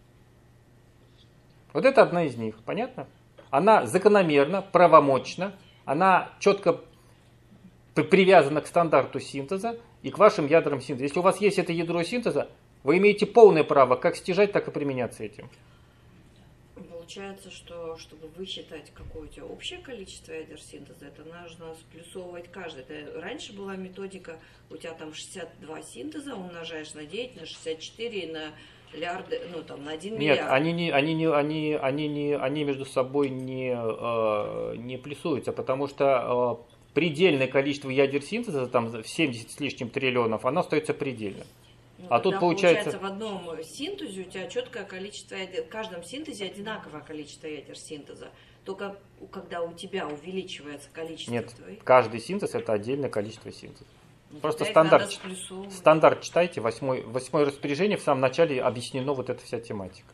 Speaker 1: Вот это одна из них, понятно? Она закономерна, правомочна, она четко привязана к стандарту синтеза и к вашим ядрам синтеза. Если у вас есть это ядро синтеза, вы имеете полное право как стяжать, так и применяться этим.
Speaker 4: Получается, что чтобы высчитать какое у тебя общее количество ядер синтеза, это нужно сплюсовывать каждый. Это раньше была методика, у тебя там шестьдесят два синтеза, умножаешь на девять, на шестьдесят четыре, на миллиарды, ну там на один миллиард.
Speaker 1: Нет, они, не, они, не, они, они, не, они между собой не, э, не плюсуются, потому что э, предельное количество ядер синтеза, там семьдесят с лишним триллионов, оно остается предельным.
Speaker 4: Ну,
Speaker 1: а тут получается...
Speaker 4: получается в одном синтезе у тебя четкое количество ядер, в каждом синтезе одинаковое количество ядер синтеза. Только когда у тебя увеличивается количество
Speaker 1: Нет,
Speaker 4: твоих...
Speaker 1: каждый синтез это отдельное количество синтеза.
Speaker 4: Ну,
Speaker 1: Просто стандарт,
Speaker 4: надо
Speaker 1: стандарт читайте, восьмое, восьмое распоряжение, в самом начале объяснено вот эта вся тематика.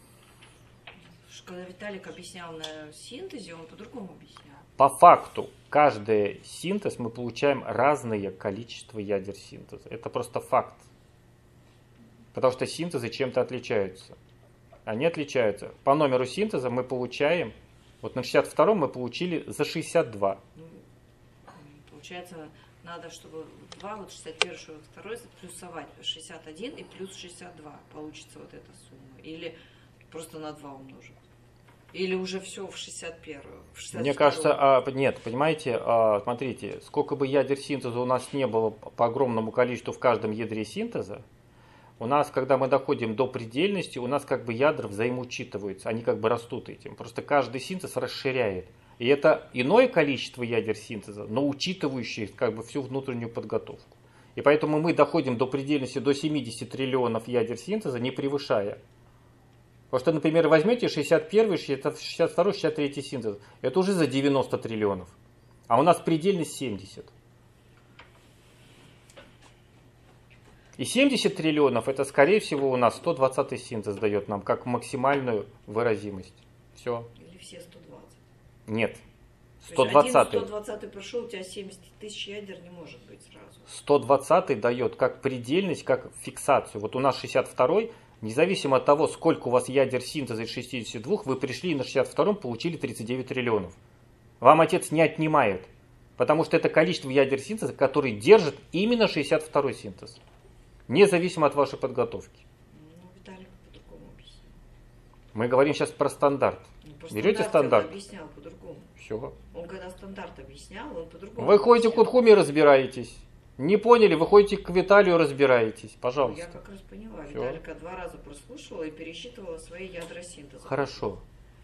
Speaker 4: Когда Виталик объяснял на синтезе, он по-другому объяснял.
Speaker 1: По факту, каждый синтез мы получаем разное количество ядер синтеза. Это просто факт. Потому что синтезы чем-то отличаются. Они отличаются. По номеру синтеза мы получаем, вот на шестьдесят втором мы получили за шестьдесят два.
Speaker 4: Ну, получается, надо, чтобы два, вот шестьдесят один, шестьдесят два плюсовать шестьдесят один и плюс шестьдесят два. Получится вот эта сумма. Или просто на два умножить. Или уже все в шестьдесят первую. В шестьдесят
Speaker 1: Мне кажется, а, нет, понимаете, а, смотрите, сколько бы ядер синтеза у нас не было по огромному количеству в каждом ядре синтеза, у нас, когда мы доходим до предельности, у нас как бы ядра взаимоучитываются, они как бы растут этим. Просто каждый синтез расширяет. И это иное количество ядер синтеза, но учитывающее как бы всю внутреннюю подготовку. И поэтому мы доходим до предельности до семидесяти триллионов ядер синтеза, не превышая. Потому что, например, возьмете шестьдесят первый, шестьдесят второй, шестьдесят третий синтез, это уже за девяносто триллионов. А у нас предельность семьдесят. И семьдесят триллионов, это, скорее всего, у нас сто двадцатый синтез дает нам, как максимальную выразимость. Все.
Speaker 4: Или все сто двадцать.
Speaker 1: Нет.
Speaker 4: сто
Speaker 1: сто двадцатый.
Speaker 4: сто двадцатый прошел, у тебя семьдесят тысяч ядер не может быть сразу.
Speaker 1: сто двадцатый дает как предельность, как фиксацию. Вот у нас шестьдесят второй Независимо от того, сколько у вас ядер синтеза из шестидесяти двух, вы пришли на шестьдесят втором, получили тридцать девять триллионов. Вам отец не отнимает, потому что это количество ядер синтеза, который держит именно шестьдесят второй синтез, независимо от вашей подготовки.
Speaker 4: Ну, Виталик по-другому объяснил.
Speaker 1: Мы говорим сейчас про стандарт.
Speaker 4: Ну, про
Speaker 1: Берете
Speaker 4: стандарт
Speaker 1: стандарт?
Speaker 4: Он объяснял по-другому.
Speaker 1: Все.
Speaker 4: Он когда стандарт объяснял, он по-другому
Speaker 1: Вы ходите к
Speaker 4: объяснял.
Speaker 1: Кутхуме, разбираетесь. Не поняли, вы ходите к Виталию, разбираетесь.
Speaker 4: Я
Speaker 1: Пожалуйста.
Speaker 4: как раз поняла.
Speaker 1: Всё.
Speaker 4: Виталика два раза прослушивала и пересчитывала свои ядра синтеза.
Speaker 1: Хорошо.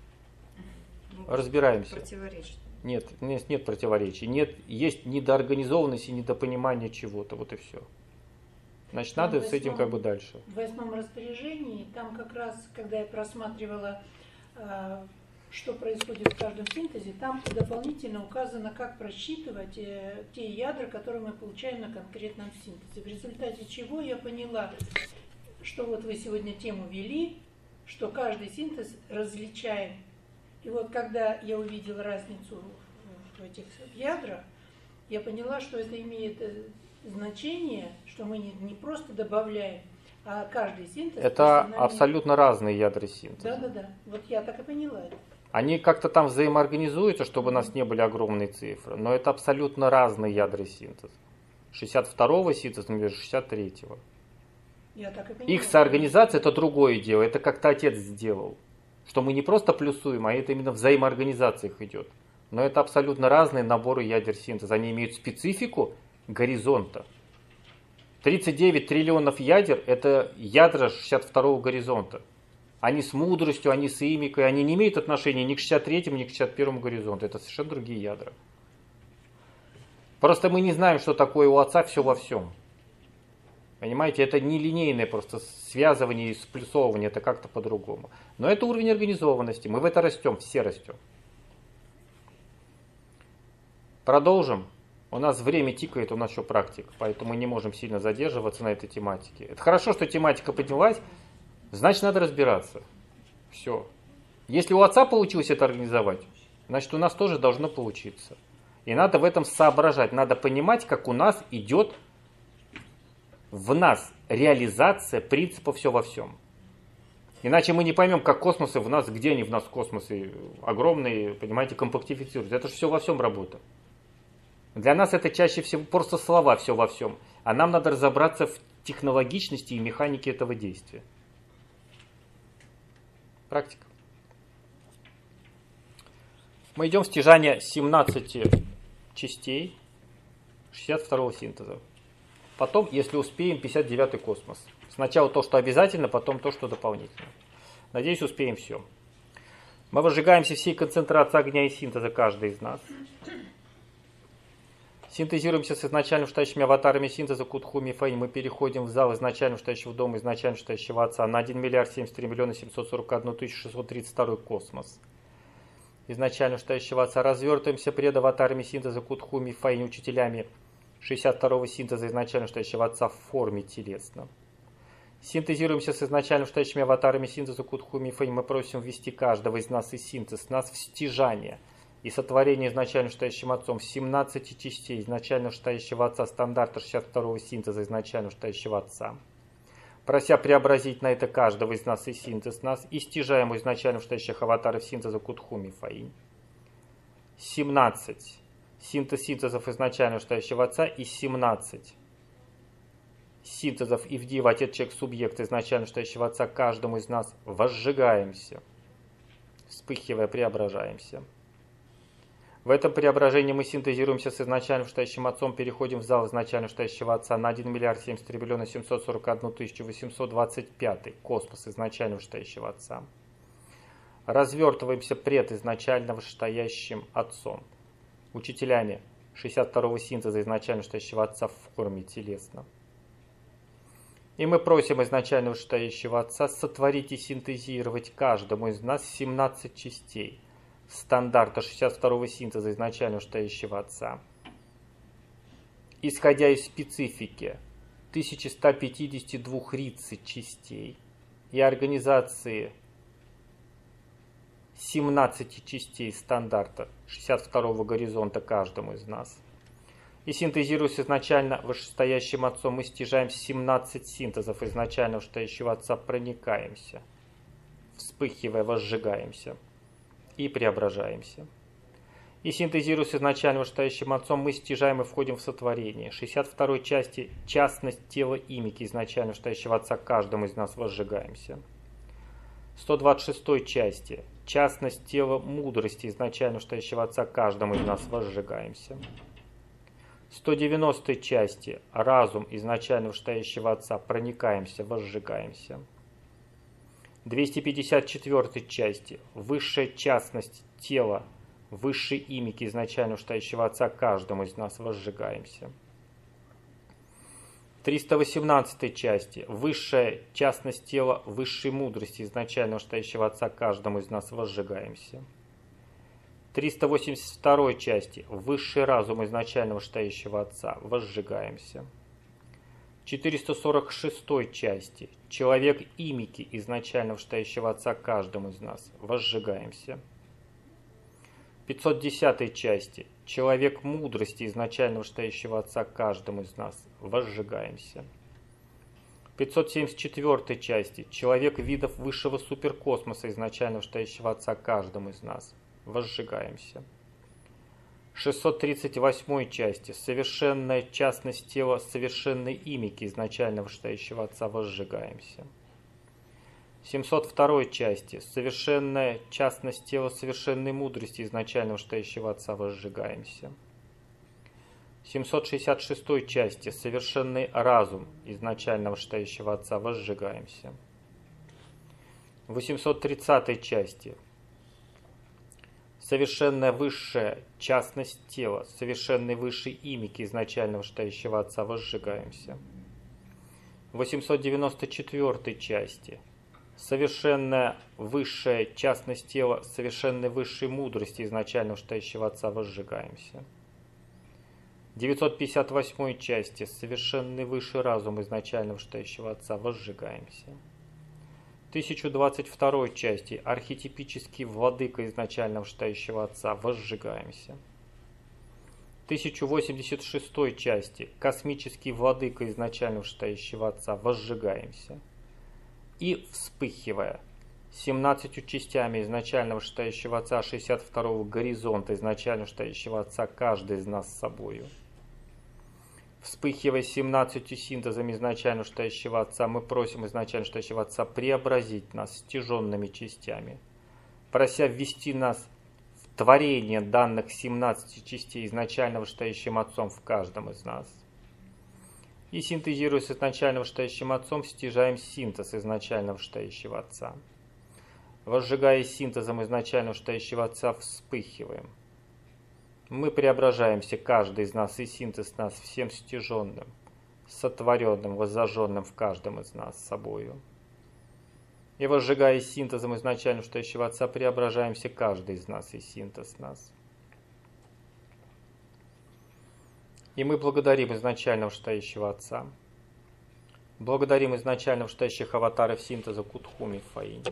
Speaker 4: Ну,
Speaker 1: Разбираемся.
Speaker 4: Противоречит.
Speaker 1: Нет, нет, нет противоречий. Нет, есть недоорганизованность и недопонимание чего-то. Вот и все. Значит,
Speaker 3: Ну,
Speaker 1: надо
Speaker 3: в
Speaker 1: с этим
Speaker 3: восьмом-
Speaker 1: как бы дальше.
Speaker 3: В восьмом распоряжении, там как раз, когда я просматривала, э, что происходит в каждом синтезе, там дополнительно указано, как просчитывать э, те ядра, которые мы получаем на конкретном синтезе. В результате чего я поняла, что вот вы сегодня тему вели, что каждый синтез различаем. И вот когда я увидела разницу в- в этих ядрах, я поняла, что это имеет э, значение, что мы не, не просто добавляем, а каждый синтез...
Speaker 1: Это
Speaker 3: персональный.
Speaker 1: абсолютно разные ядра синтеза.
Speaker 3: Да-да-да. Вот я так и поняла это.
Speaker 1: Они как-то там взаимоорганизуются, чтобы у нас не были огромные цифры, но это абсолютно разные ядра синтеза. шестьдесят второго синтеза, например, шестьдесят третьего.
Speaker 3: Я так и поняла.
Speaker 1: Их соорганизация – это другое дело, это как-то отец сделал. Что мы не просто плюсуем, а это именно взаимоорганизация их идет. Но это абсолютно разные наборы ядер синтеза. Они имеют специфику горизонта. тридцать девять триллионов ядер – это ядра шестьдесят второго горизонта. Они с мудростью, они с имикой, они не имеют отношения ни к шестьдесят третьему, ни к шестьдесят первому горизонту. Это совершенно другие ядра. Просто мы не знаем, что такое у отца все во всем. Понимаете, это не линейное просто связывание и сплюсовывание, это как-то по-другому. Но это уровень организованности, мы в это растем, все растем. Продолжим. У нас время тикает, у нас еще практика, поэтому мы не можем сильно задерживаться на этой тематике. Это хорошо, что тематика поднялась, значит, надо разбираться. Все. Если у отца получилось это организовать, значит, у нас тоже должно получиться. И надо в этом соображать, надо понимать, как у нас идет в нас реализация принципа «все во всем». Иначе мы не поймем, как космосы в нас, где они в нас космосы огромные, понимаете, компактифицируются. Это же все во всем работа. Для нас это чаще всего просто слова «все во всем». А нам надо разобраться в технологичности и механике этого действия. Практика. Мы идем в стяжание семнадцати частей шестьдесят второго синтеза. Потом, если успеем, пятьдесят девятый космос. Сначала то, что обязательно, потом то, что дополнительно. Надеюсь, успеем все. Мы возжигаемся всей концентрацией огня и синтеза каждый из нас. Синтезируемся с изначально стоящими аватарами синтеза Кутхуми и Фаи. Мы переходим в зал изначально стоящего дома, изначально стоящего отца на один миллиард семьдесят три миллиона семьсот сорок одну тысячу шестьсот тридцать второй космос. Изначально стоящего отца развертываемся пред аватарами синтеза Кутхуми и Фаи, учителями шестьдесят второго синтеза изначально стоящего отца в форме телесном. Синтезируемся с изначально стоящими аватарами синтеза Кутхуми и Фаи. Мы просим ввести каждого из нас и синтез, нас в стяжание и сотворение изначально стоящим отцом семнадцати частей изначально стоящего отца стандарта шестьдесят второго синтеза изначально стоящего отца. Прося преобразить на это каждого из нас и синтез нас, и стяжаем изначально стоящих аватаров синтеза Кутхуми и Фаи. семнадцать. Синтез синтезов изначально стоящего отца и семнадцать. Синтезов Ивдиева, отец, человек, субъект изначально стоящего отца, каждому из нас возжигаемся, вспыхивая, преображаемся. В этом преображении мы синтезируемся с изначально стоящим отцом, переходим в зал изначально стоящего отца на один миллиард семьдесят три миллиона семьсот сорок одну тысячу восемьсот двадцать пятый космос изначально стоящего отца. Развертываемся пред изначально стоящим отцом, учителями шестьдесят второго синтеза изначально стоящего отца в форме телесном. И мы просим изначально стоящего отца сотворить и синтезировать каждому из нас семнадцать частей стандарта шестьдесят второго синтеза изначально стоящего отца, исходя из специфики тысяча сто пятьдесят два рицы частей и организации семнадцати частей стандарта шестьдесят второго горизонта каждому из нас. И синтезируясь изначально вышестоящим Отцом, мы стяжаем семнадцать синтезов изначально вышестоящего Отца, проникаемся, вспыхивая, возжигаемся и преображаемся. И синтезируясь изначально вышестоящим Отцом, мы стяжаем и входим в сотворение. шестьдесят второй части частность тела имики изначально вышестоящего Отца каждому из нас возжигаемся. сто двадцать шестой части частность тела мудрости изначально вышестоящего Отца каждому из нас возжигаемся. сто девяностой части разум изначально вышестоящего Отца проникаемся, возжигаемся. двести пятьдесят четвёртой части высшая частность тела высшей имики изначально вышестоящего Отца каждому из нас возжигаемся. триста восемнадцатой части высшая частность тела высшей мудрости изначально вышестоящего Отца каждому из нас возжигаемся. триста восемьдесят второй части высший разум изначально вышестоящего Отца возжигаемся. четыреста сорок шестой части человек имики изначально вышестоящего Отца каждому из нас возжигаемся. пятьсот десятой части человек мудрости изначально вышестоящего Отца каждому из нас возжигаемся. пятьсот семьдесят четвёртой части человек видов высшего суперкосмоса изначально вышестоящего Отца каждому из нас возжигаемся. шестьсот тридцать восьмой части совершенная частность тела совершенной имики изначально вышестоящего Отца возжигаемся. семьсот второй части совершенная частность тела совершенной мудрости изначально вышестоящего Отца возжигаемся. семьсот шестьдесят шестой части совершенный разум изначально вышестоящего Отца возжигаемся. восемьсот тридцатой части совершенная высшая частность тела совершенной высшей имики изначально вышестоящего Отца возжигаемся. восемьсот девяносто четвёртой части совершенная высшая частность тела совершенной высшей мудрости изначально вышестоящего Отца возжигаемся. девятьсот пятьдесят восьмой части совершенный высший разум изначально вышестоящего Отца возжигаемся. тысяча двадцать второй части архетипический владыка изначально вышестоящего Отца возжигаемся. тысяча восемьдесят шестой части космический владыка изначально вышестоящего Отца возжигаемся. И вспыхивая семнадцатью частями изначально вышестоящего Отца шестьдесят второго горизонта изначально вышестоящего Отца каждый из нас с собою. Вспыхивая семнадцатью синтезами изначально вышестоящего Отца, мы просим изначально вышестоящего Отца преобразить нас стяженными частями, прося ввести нас в творение данных семнадцати частей изначально вышестоящим Отцом в каждом из нас. И синтезируясь изначально вышестоящим Отцом, стяжаем синтез изначально вышестоящего Отца. Возжигая синтезом изначально вышестоящего Отца, вспыхиваем. Мы преображаемся, каждый из нас, и синтез нас всем стяженным, сотворенным, воззаженным в каждом из нас собою. И возжигая синтезом изначально вышестоящего Отца, преображаемся, каждый из нас, и синтез нас. И мы благодарим изначально вышестоящего Отца. Благодарим изначально вышестоящих аватаров синтеза Кутхуми Фаинь.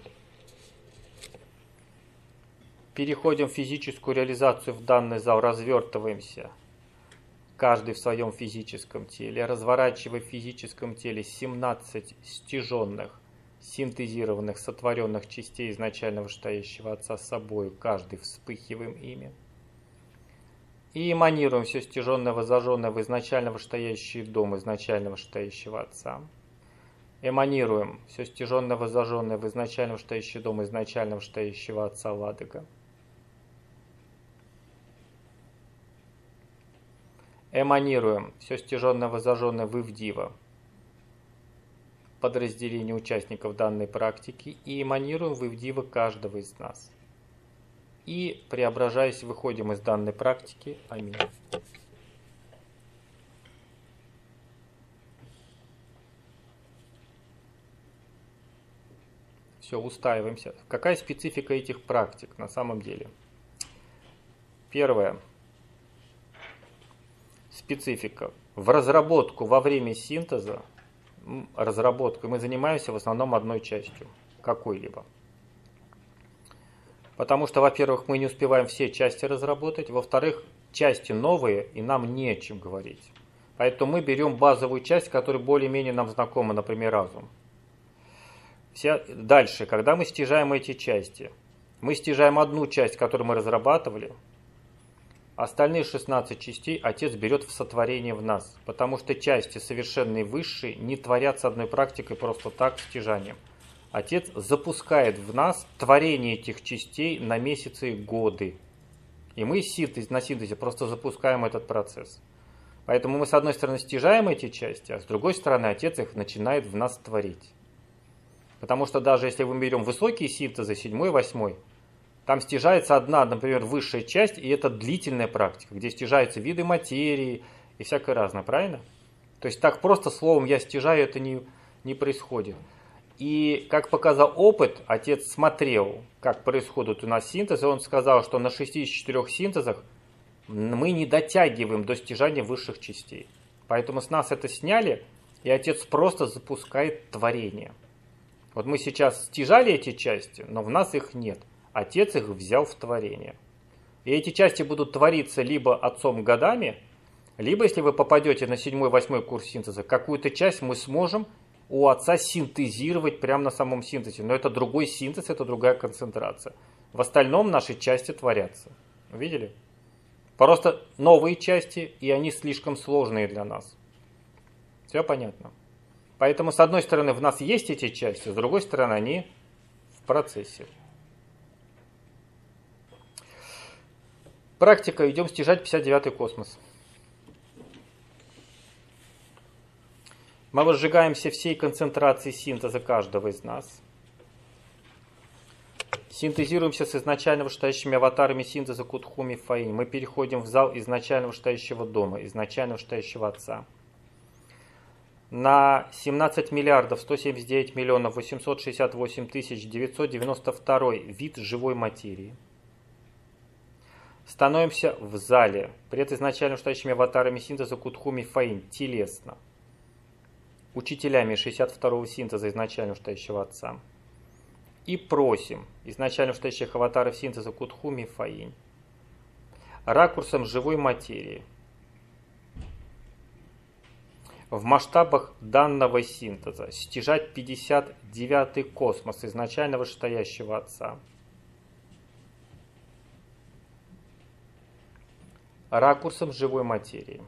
Speaker 1: Переходим в физическую реализацию в данный зал, развертываемся, каждый в своем физическом теле, разворачивая в физическом теле семнадцать стяженных, синтезированных, сотворенных частей изначально вышестоящего Отца с собой, каждый вспыхиваем ими. И эманируем все стяженное, воззаженное в изначально вышестоящий дом изначально вышестоящего Отца. Эманируем все стяженное, воззаженное в изначально вышестоящий дом изначально вышестоящего Отца Ладыга. Эманируем все стяженное, воззаженное в Ивдива, подразделение участников данной практики, и эманируем в Ивдива каждого из нас. И, преображаясь, выходим из данной практики. Аминь. Все, устаиваемся. Какая специфика этих практик на самом деле? Первое. Специфика. В разработку во время синтеза, разработкой мы занимаемся в основном одной частью, какой-либо. Потому что, во-первых, мы не успеваем все части разработать, во-вторых, части новые, и нам не о чем говорить. Поэтому мы берем базовую часть, которая более-менее нам знакома, например, разум. Вся... Дальше, когда мы стяжаем эти части, мы стяжаем одну часть, которую мы разрабатывали, остальные шестнадцать частей Отец берет в сотворение в нас, потому что части совершенные высшие не творятся одной практикой просто так, стяжанием. Отец запускает в нас творение этих частей на месяцы и годы. И мы синтез, на синтезе просто запускаем этот процесс. Поэтому мы с одной стороны стяжаем эти части, а с другой стороны Отец их начинает в нас творить. Потому что даже если мы берем высокие синтезы, седьмой, восьмой, там стяжается одна, например, высшая часть, и это длительная практика, где стяжаются виды материи и всякое разное, правильно? То есть так просто словом «я стяжаю» это не, не происходит. И как показал опыт, Отец смотрел, как происходит у нас синтез, и он сказал, что на шестидесяти четырёх синтезах мы не дотягиваем до стяжания высших частей. Поэтому с нас это сняли, и Отец просто запускает творение. Вот мы сейчас стяжали эти части, но в нас их нет. Отец их взял в творение. И эти части будут твориться либо Отцом годами, либо, если вы попадете на седьмой-восьмой курс синтеза, какую-то часть мы сможем у Отца синтезировать прямо на самом синтезе. Но это другой синтез, это другая концентрация. В остальном наши части творятся. Видели? Просто новые части, и они слишком сложные для нас. Все понятно? Поэтому, с одной стороны, в нас есть эти части, с другой стороны, они в процессе. Практика. Идем стяжать пятьдесят девятый космос. Мы возжигаемся всей концентрацией синтеза каждого из нас. Синтезируемся с изначально вышестоящими аватарами синтеза Кутхуми Фаинь. Мы переходим в зал изначально вышестоящего дома, изначально вышестоящего Отца. На семнадцать миллиардов сто семьдесят девять миллионов восемьсот шестьдесят восемь тысяч девятьсот девяносто второй вид живой материи. Становимся в зале, пред изначально вышестоящими аватарами синтеза Кутхуми Фаинь, телесно. Учителями шестьдесят второго синтеза изначально вышестоящего Отца. И просим изначально вышестоящих аватаров синтеза Кутхуми Фаинь ракурсом живой материи в масштабах данного синтеза стяжать пятьдесят девятый космос изначально вышестоящего Отца. Ракурсом живой материи.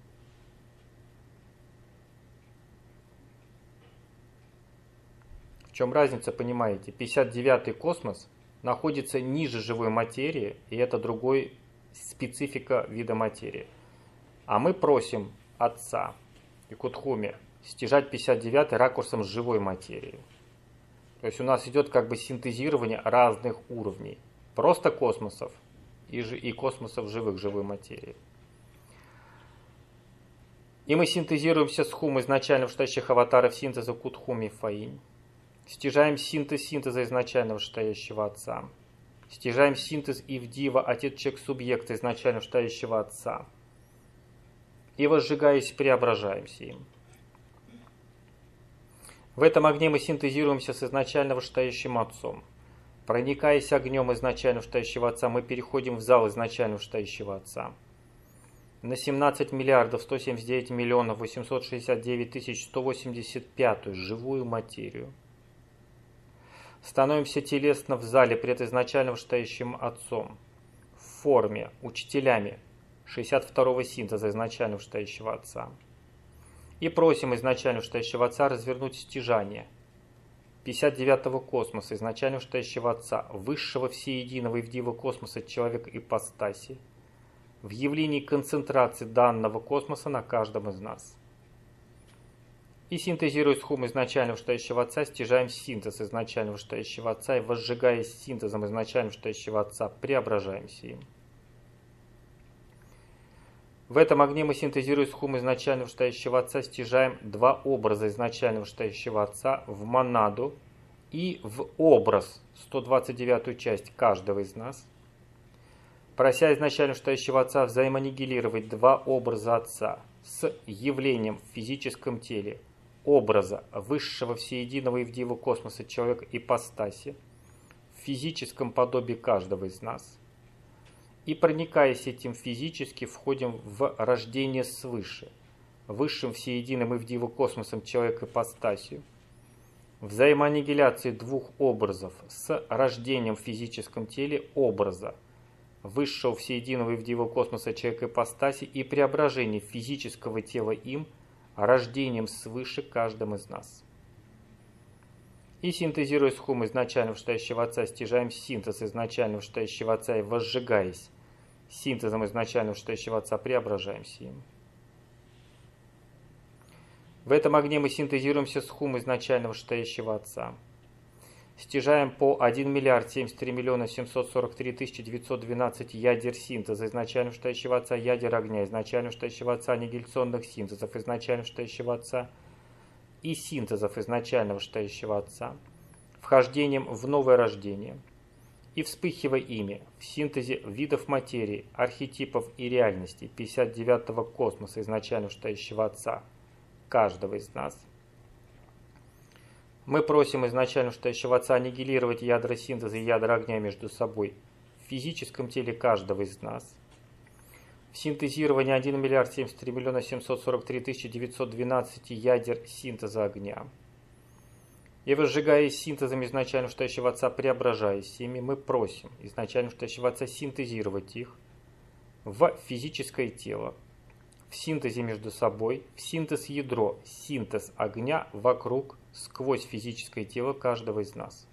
Speaker 1: В чем разница, понимаете? пятьдесят девятый космос находится ниже живой материи, и это другой специфика вида материи. А мы просим Отца и Кутхуми стяжать пятьдесят девятый ракурсом живой материи. То есть у нас идет как бы синтезирование разных уровней. Просто космосов и, и космосов живых, живой материи. И мы синтезируемся с хум изначально вышестоящих аватаров синтеза Кутхуми Фаинь. Стяжаем синтез синтеза изначально вышестоящего Отца. Стяжаем синтез Ивдива, Отец Человек Субъекта изначально вышестоящего Отца. И возжигаясь, преображаемся им. В этом огне мы синтезируемся с изначально вышестоящим Отцом. Проникаясь огнем изначально вышестоящего Отца, мы переходим в зал изначально вышестоящего Отца. На семнадцать миллиардов сто семьдесят девять миллионов восемьсот шестьдесят девять тысяч сто восемьдесят пятую живую материю. Становимся телесно в зале пред изначально вышестоящим Отцом в форме учителями шестьдесят второго синтеза изначально вышестоящего Отца. И просим изначально вышестоящего Отца развернуть стяжание пятьдесят девятого космоса изначально вышестоящего Отца, высшего всеединого Ивдива космоса человека ипостаси, в явлении концентрации данного космоса на каждом из нас. И синтезируя с хум изначально вышестоящего Отца, стяжаем синтез изначально вышестоящего Отца и, возжигаясь синтезом изначально вышестоящего Отца, преображаемся им. В этом огне мы, синтезируя с хум изначально вышестоящего Отца, стяжаем два образа изначально вышестоящего Отца в монаду и в образ, сто двадцать девятую часть каждого из нас, прося изначально вышестоящего Отца взаимоаннигилировать два образа Отца с явлением в физическом теле образа высшего всеединого Ивдива космоса человека ипостаси в физическом подобии каждого из нас. И, проникаясь этим физически, входим в рождение свыше, высшим всеединым и в диву космосом человек ипостасью, взаимоаннигиляции двух образов с рождением в физическом теле образа, высшего всеединого и в диву космоса человек ипостаси и преображение физического тела им, рождением свыше каждым из нас. И синтезируя схум изначального вышестоящего Отца, стяжаем синтез изначального вышестоящего Отца и, возжигаясь синтезом изначального вышестоящего Отца, преображаемся им. В этом огне мы синтезируемся схум изначального вышестоящего Отца. Стяжаем по один миллиард семьдесят три миллиона семьсот сорок три тысячи девятьсот двенадцать ядер синтеза изначального вышестоящего Отца, ядер огня изначального вышестоящего Отца, аннигиляционных синтезов изначального вышестоящего Отца и синтезов изначального вышестоящего Отца, вхождением в новое рождение и вспыхивая ими в синтезе видов материи, архетипов и реальностей пятьдесят девятого космоса изначального вышестоящего Отца, каждого из нас. Мы просим изначально вышестоящего Отца аннигилировать ядра синтеза и ядра огня между собой в физическом теле каждого из нас. В синтезировании один миллиард семьдесят три миллиона семьсот сорок три тысячи девятьсот двенадцать ядер синтеза огня. И возжигаясь синтезом изначально вышестоящего Отца, преображаясь ими, мы просим изначально вышестоящего Отца синтезировать их в физическое тело, в синтезе между собой, в синтез ядро, синтез огня вокруг, сквозь физическое тело каждого из нас.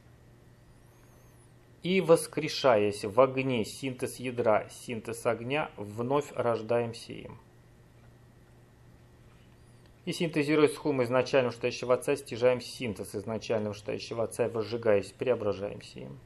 Speaker 1: И воскрешаясь в огне синтез ядра, синтез огня, вновь рождаемся им. И синтезируя схум изначального вышестоящего Отца, стяжаем синтез изначального вышестоящего Отца и, возжигаясь, преображаемся им.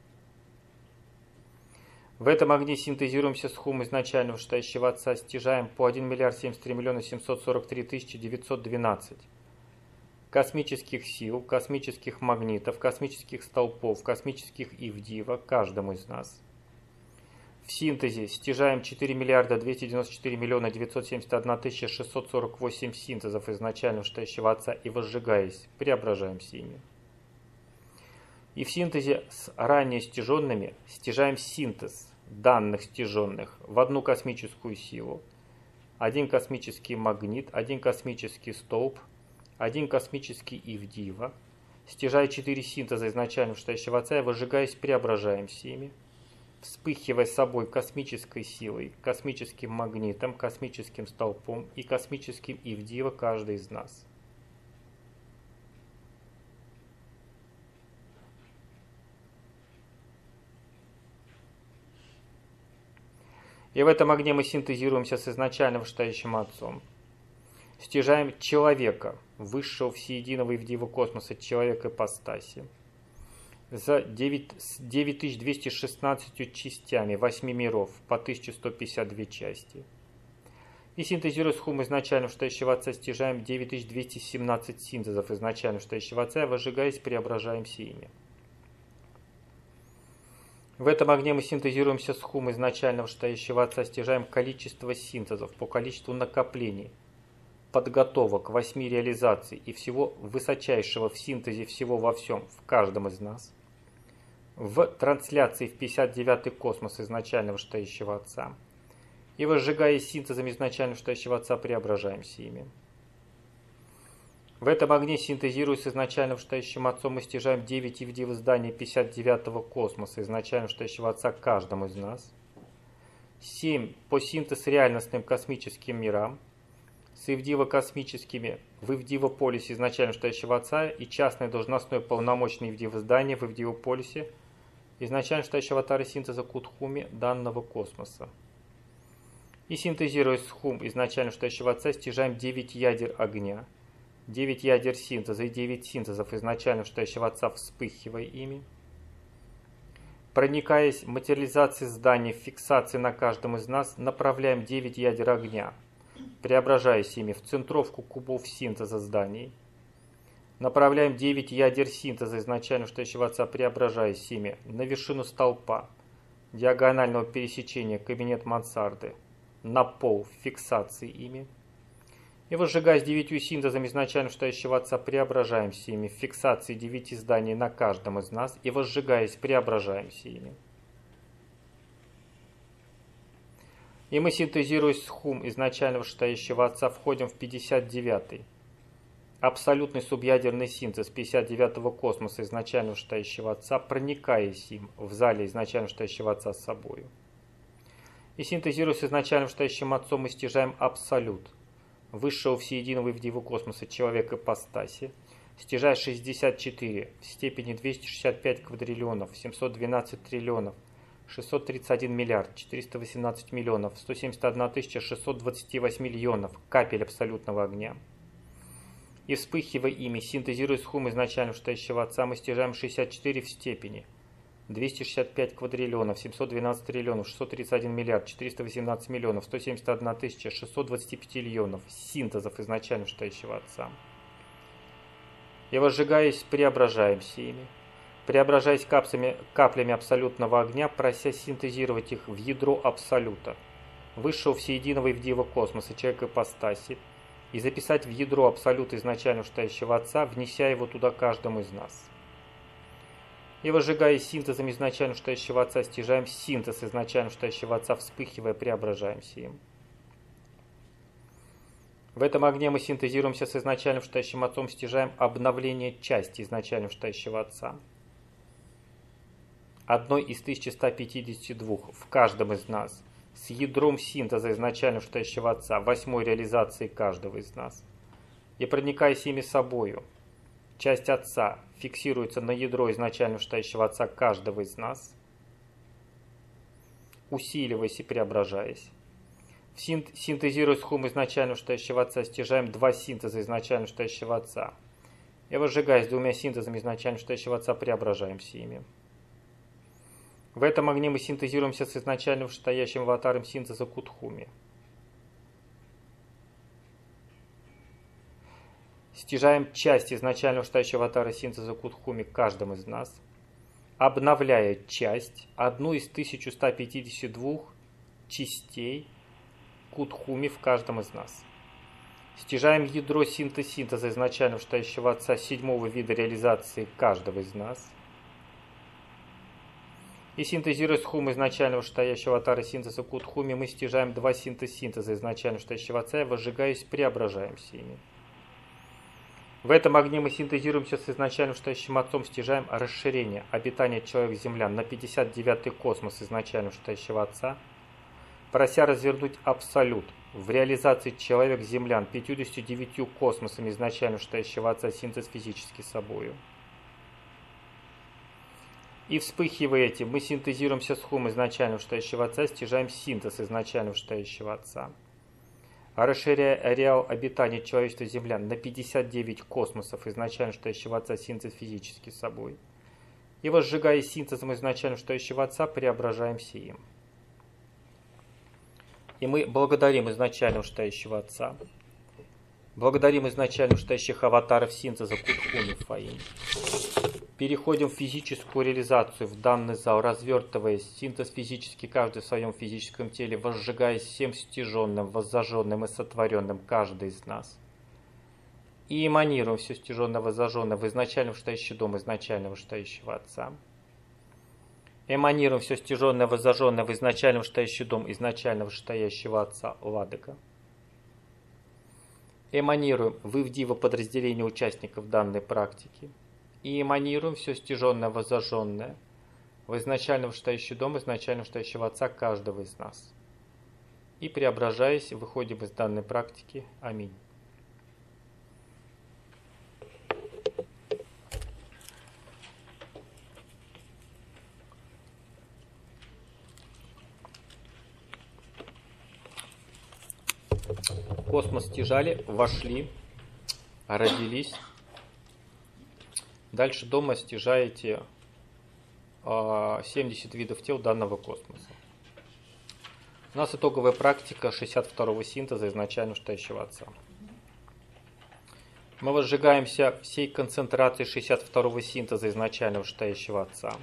Speaker 1: В этом огне синтезируемся схум изначального вышестоящего Отца, стяжаем по один миллиард семьдесят три миллиона семьсот сорок три тысячи девятьсот двенадцать космических сил, космических магнитов, космических столпов, космических ивдива каждому из нас. В синтезе стяжаем четыре миллиарда двести девяносто четыре миллиона девятьсот семьдесят одна тысяча шестьсот сорок восемь синтезов изначального вышестоящего Отца и, возжигаясь, преображаемся ими. И в синтезе с ранее стяженными стяжаем синтез данных стяженных в одну космическую силу, один космический магнит, один космический столб, один космический ивдива, стяжая четыре синтеза изначального вышестоящего Отца и, возжигаясь, преображаемся ими, вспыхивая собой космической силой, космическим магнитом, космическим столпом и космическим ивдива каждый из нас. И в этом огне мы синтезируемся с изначально вышестоящим Отцом. Стяжаем человека, высшего всеединого и в диву космоса, человека ипостаси, за девять тысяч двести шестнадцать частями восьми миров по тысяча сто пятьдесят две части. И синтезируя схум изначально вышестоящего Отца, стяжаем девять тысяч двести семнадцать синтезов изначально вышестоящего Отца и, возжигаясь, преображаемся ими. В этом огне мы синтезируемся схум изначального вышестоящего Отца, стяжаем количество синтезов по количеству накоплений, подготовок, восьми реализаций и всего высочайшего в синтезе всего во всем в каждом из нас, в трансляции в пятьдесят девятый космос изначального вышестоящего Отца, и, возжигаясь синтезом изначального вышестоящего Отца, преображаемся ими. В этом огне, синтезируясь с изначальным вышестоящим Отцом, мы стяжаем девять ивдив изданий пятьдесят девятого космоса изначального вышестоящего Отца каждому из нас, семь по синтез реальностным космическим мирам, с ивдиво-космическими в ивдиво-полисе изначально вышестоящего Отца и частное должностное полномочное ивдиво-здание в ивдиво-полисе изначально вышестоящего Атары синтеза Кутхуми данного космоса. И синтезируя схум изначально вышестоящего Отца, стяжаем девять ядер огня, девять ядер синтеза и девять синтезов изначально вышестоящего Отца, вспыхивая ими. Проникаясь материализацией здания, фиксации на каждом из нас, направляем девять ядер огня, преображаясь ими в центровку кубов синтеза зданий. Направляем девять ядер синтеза изначально вышестоящего Отца, преображаясь ими на вершину столпа, диагонального пересечения кабинет мансарды, на пол фиксации ими. И, возжигаясь девятью синтезами изначально вышестоящего Отца, преображаемся ими в фиксации девяти зданий на каждом из нас и, возжигаясь, преображаемся ими. И мы, синтезируя схум изначально вышестоящего Отца, входим в пятьдесят девятый. Абсолютный субъядерный синтез пятьдесят девятого космоса изначально вышестоящего Отца, проникаясь им в зале изначально вышестоящего Отца с собою. И синтезируя с изначально вышестоящим Отцом, мы стяжаем абсолют высшего всеединого и вдивого космоса человека ипостаси, стяжая шестьдесят четыре в степени двести шестьдесят пять квадриллионов, семьсот двенадцать триллионов, шестьсот тридцать один миллиард, четыреста восемнадцать миллионов, сто семьдесят одна тысяча шестьсот двадцать восемь миллионов капель абсолютного огня. И вспыхивая ими, синтезируя схум изначально вышестоящего Отца, мы стяжаем шестьдесят четыре в степени двести шестьдесят пять квадриллионов, семьсот двенадцать триллионов, шестьсот тридцать один миллиард, четыреста восемнадцать миллионов, сто семьдесят одна тысяча шестьсот двадцать пять миллионов синтезов изначально вышестоящего Отца. И возжигаясь, преображаемся ими, преображаясь каплями, каплями абсолютного огня, прося синтезировать их в ядро абсолюта, высшего всеединого и вдивого космоса, человека ипостаси, и записать в ядро абсолюта изначально вышестоящего Отца, внеся его туда каждому из нас. И возжигаясь синтезом изначально вышестоящего Отца, стяжаем синтез изначально вышестоящего Отца, вспыхивая, преображаемся им. В этом огне мы синтезируемся с изначально вышестоящим Отцом, стяжаем обновление части изначально вышестоящего Отца, одной из тысячи ста пятидесяти двух в каждом из нас, с ядром синтеза изначально вышестоящего Отца, восьмой реализации каждого из нас. И проникаясь ими собою, часть Отца фиксируется на ядро изначально вышестоящего Отца каждого из нас, усиливаясь и преображаясь. В синтезируя схум изначально вышестоящего Отца, стяжаем два синтеза изначально вышестоящего Отца. И возжигаясь двумя синтезами изначально вышестоящего Отца, преображаемся ими. В этом огне мы синтезируемся с изначально вышестоящим аватаром синтеза Кутхуми. Стяжаем часть изначально вышестоящего аватара синтеза Кутхуми каждым из нас, обновляя часть, одну из тысячи ста пятидесяти двух частей Кутхуми в каждом из нас. Стяжаем ядро синтез-синтеза изначально вышестоящего Отца седьмого вида реализации каждого из нас. И синтезируя схум изначально вышестоящего аватара синтеза Кутхуми, мы стяжаем два синтез-синтеза изначально вышестоящего Отца и, возжигаясь, преображаемся ими. В этом огне мы синтезируемся с изначально вышестоящим Отцом, стяжаем расширение обитания человек-землян на пятьдесят девятый космос изначально вышестоящего Отца, прося развернуть абсолют в реализации человек-землян пятьюдесятью девятью космосами изначально вышестоящего Отца, синтез физически собою. И вспыхивая этим, мы синтезируемся с хум изначально вышестоящего Отца, стяжаем синтез изначально вышестоящего Отца, расширяя ареал обитания человечества землян на пятьдесят девять космосов изначально вышестоящего Отца, синтез физически собой. И возжигая синтезом изначально вышестоящего Отца, преображаемся им. И мы благодарим изначально вышестоящего Отца, благодарим изначально вышестоящих аватаров синтеза Кутхуми Фаим. Переходим в физическую реализацию в данный зал, развертываясь, синтез физически каждый в своем физическом теле, возжигаясь всем стяженным, воззаженным и сотворенным каждый из нас. И эманируем все стяженное, воззаженное в изначально вышестоящий дом изначально вышестоящего Отца. Эманируем все стяженное, воззаженное в изначально вышестоящий дом изначально вышестоящего Отца Ладыка. Эманируем в Ивдиво подразделение участников данной практики. И эманируем все стяженное, воззаженное в изначально вышестоящий дом изначально вышестоящего Отца каждого из нас. И преображаясь, выходим из данной практики. Аминь. Космос стяжали, вошли, родились. Дальше дома стяжаете семьдесят видов тел данного космоса. У нас итоговая практика шестьдесят второго синтеза изначально вышестоящего Отца. Мы возжигаемся всей концентрацией шестьдесят второго синтеза изначально вышестоящего Отца.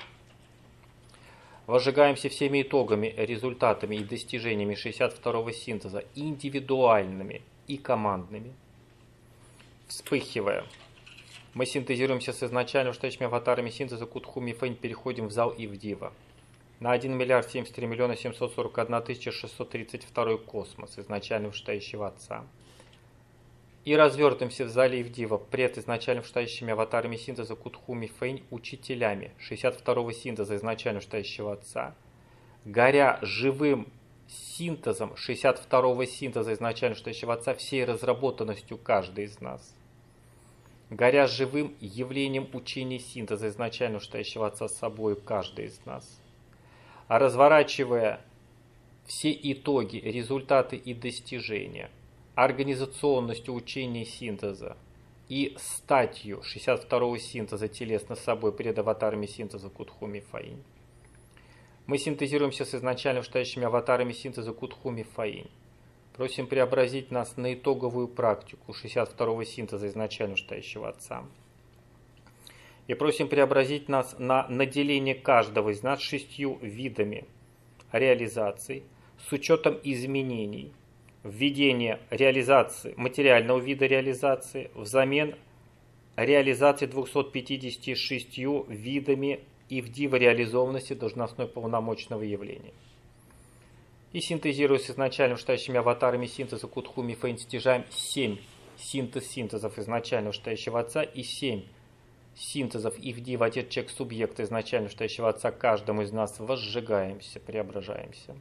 Speaker 1: Возжигаемся всеми итогами, результатами и достижениями шестьдесят второго синтеза, индивидуальными и командными. Вспыхивая, мы синтезируемся с изначально вышестоящими аватарами синтеза Кутхуми Фэнь, переходим в зал Ивдива. на один миллиард семьдесят три миллиона семьсот сорок одна тысяча шестьсот тридцать два космос изначально вштающего Отца. И развертываемся в зале Ивдива пред изначально вштающими аватарами синтеза Кутхуми Фэнь учителями шестьдесят второго синтеза изначально вштающего Отца, горя живым синтезом шестьдесят второго синтеза изначально вштающего Отца всей разработанностью каждой из нас, горя живым явлением учения синтеза изначально вштающего Отца с собой каждый из нас, а разворачивая все итоги, результаты и достижения, организационностью учения синтеза и статью шестьдесят второго синтеза телесно с собой пред аватарами синтеза Кутхуми Фаинь, мы синтезируемся с изначально вштающими аватарами синтеза Кутхуми Фаинь. Просим преобразить нас на итоговую практику шестьдесят второго синтеза изначально вштающего Отца. И просим преобразить нас на наделение каждого из нас шестью видами реализаций с учетом изменений, введение реализации, материального вида реализации взамен реализации двухсот пятидесяти шестью видами ивдива реализованности должностной полномочного явления. И синтезируясь с изначально вштающими аватарами синтеза Кутхуми Фэйн, стяжаем семь синтез синтезов изначально вштающего Отца и семь синтезов ивдива Отец Человек субъекта изначально вштающего Отца каждому из нас возжигаемся, преображаемся.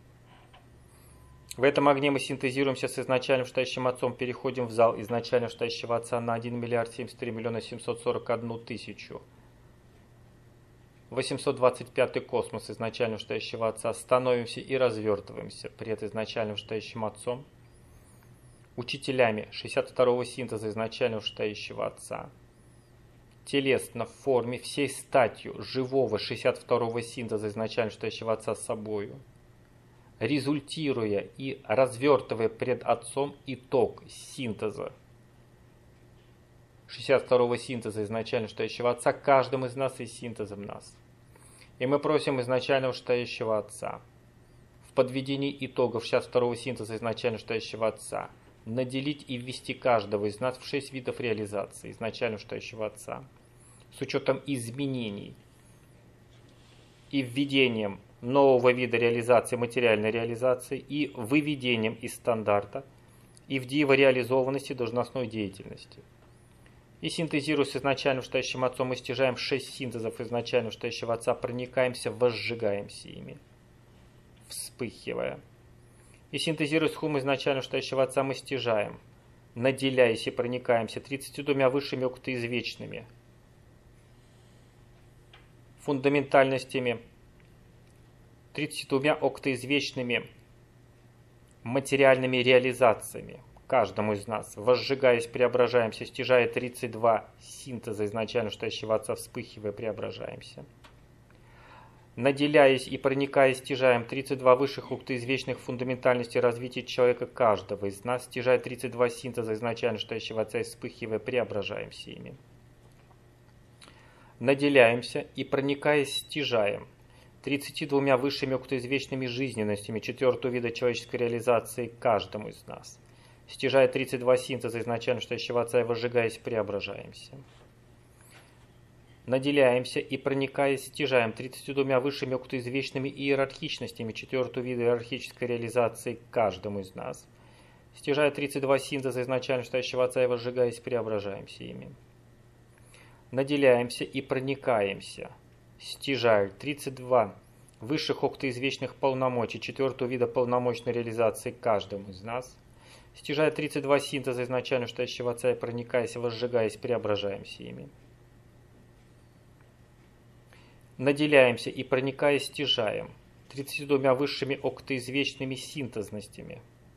Speaker 1: В этом огне мы синтезируемся с изначально вштающим Отцом, переходим в зал изначально вштающего Отца на один миллиард семьдесят три миллиона семьсот сорок одну тысячу восемьсот двадцать пятый космос изначально вштающего Отца, становимся и развертываемся пред изначально вштающим Отцом, учителями шестьдесят второго синтеза изначально вштающего Отца, телесно в форме всей статью живого шестьдесят второго синтеза изначально вштающего Отца с собою, результируя и развертывая пред Отцом итог синтеза шестьдесят второго синтеза изначально вштающего Отца каждым из нас и синтезом нас. И мы просим изначально вштающего Отца в подведении итогов шестьдесят второго синтеза изначально вштающего Отца наделить и ввести каждого из нас в шесть видов реализации изначально вштающего Отца с учетом изменений и введением нового вида реализации, материальной реализации и выведением из стандарта ивдива реализованности должностной деятельности. И синтезируясь с изначально вштающим Отцом, мы стяжаем шесть синтезов изначально вштающего Отца, проникаемся, возжигаемся ими, вспыхивая. И синтезируясь с хум изначально вштающего Отца, мы стяжаем, наделяясь и проникаемся тридцатью двумя высшими октоизвечными фундаментальностями, тридцатью двумя октоизвечными материальными реализациями каждому из нас, возжигаясь, преображаемся, стяжая тридцать два синтеза изначально вштающего Отца, вспыхивая, преображаемся. Наделяясь и проникая, стяжаем тридцать два высших октоизвечных фундаментальностей развития человека каждого из нас, стяжая тридцать два синтеза изначально вштающего Отца и вспыхивая, преображаемся ими. Наделяемся и проникая, стяжаем тридцатью двумя высшими октоизвечными жизненностями четвертого вида человеческой реализации каждому из нас. Стяжая тридцать два синтеза изначально вштающего Отца и возжигаясь, преображаемся. Наделяемся и проникая, стяжаем тридцатью двумя высшими октоизвечными иерархичностями четвертого вида иерархической реализации каждому из нас. Стяжая тридцать два синтеза изначально вштающего Отца и возжигаясь, преображаемся ими. Наделяемся и проникаемся, стяжая тридцать два высших октоизвечных полномочий четвертого вида полномочной реализации каждому из нас. Стяжая тридцать два синтеза изначально вштающего Отца и проникаясь, возжигаясь, преображаемся ими. Наделяемся и проникая, стяжаем тридцатью двумя высшими октоизвечными синтезностями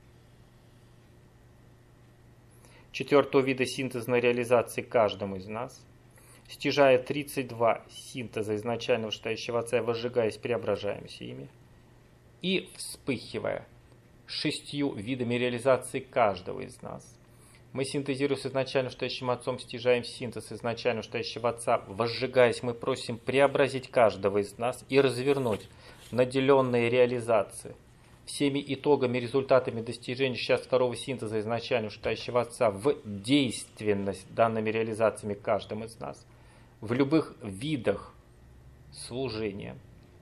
Speaker 1: четвертого вида синтезной реализации каждому из нас. Стяжая тридцать два синтеза изначально вштающего Отца и возжигаясь, преображаемся ими. И вспыхивая шестью видами реализации каждого из нас. Мы, синтезируя с изначально вштающим Отцом, стяжаем синтез изначально вштающего Отца. Возжигаясь, мы просим преобразить каждого из нас и развернуть наделенные реализации всеми итогами, результатами достижения шестьдесят второго синтеза изначально вштающего Отца в действенность данными реализациями каждым из нас, в любых видах служения,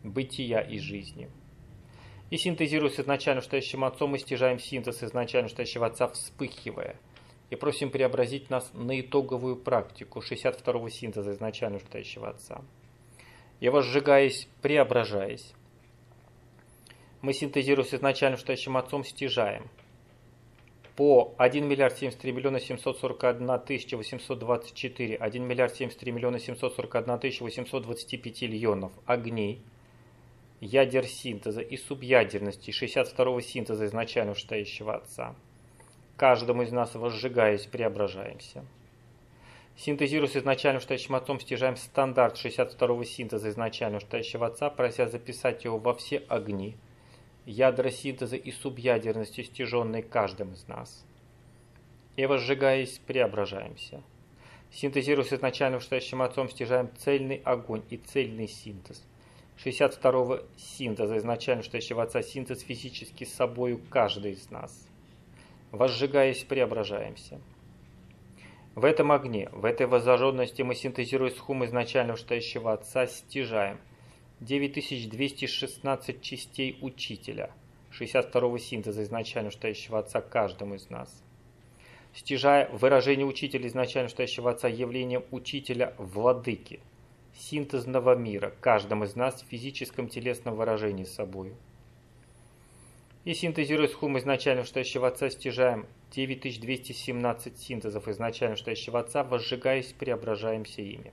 Speaker 1: бытия и жизни. И синтезируя с изначально стоящим Отцом, мы стяжаем синтез изначально стоящего Отца, вспыхивая, и просим преобразить нас на итоговую практику шестьдесят второго синтеза изначально стоящего Отца. И возжигаясь, преображаясь, мы синтезируя с изначально стоящим Отцом, стяжаем по один миллиард семьдесят три миллиона семьсот сорок одна тысяча восемьсот двадцать четыре, один миллиард семьдесят три миллиона семьсот сорок одна тысяча восемьсот двадцать пять лионов огней, ядер синтеза и субъядерности шестьдесят второго синтеза изначально стоящего Отца. Каждому из нас, возжигаясь, преображаемся. Синтезируя с изначально стоящим Отцом, стяжаем стандарт шестьдесят второго синтеза изначально стоящего Отца, прося записать его во все огни, ядра синтеза и субъядерности, стяженные каждым из нас. И возжигаясь, преображаемся. Синтезируя с изначально стоящим Отцом, стяжаем цельный огонь и цельный синтез шестьдесят второго синтеза изначально стоящего Отца, синтез физически с собою каждый из нас. Возжигаясь, преображаемся. В этом огне, в этой воззажженности мы, синтезируя с хум изначально стоящего Отца, стяжаем девять тысяч двести шестнадцать частей Учителя, шестьдесят второго синтеза изначально стоящего Отца каждому из нас. Стяжая выражение Учителя изначально стоящего Отца явлением Учителя Владыки, синтезного мира, каждому из нас в физическом телесном выражении собою. И синтезируя с хум изначально стоящего Отца, стяжаем девять тысяч двести семнадцать синтезов изначально стоящего Отца, возжигаясь, преображаемся ими.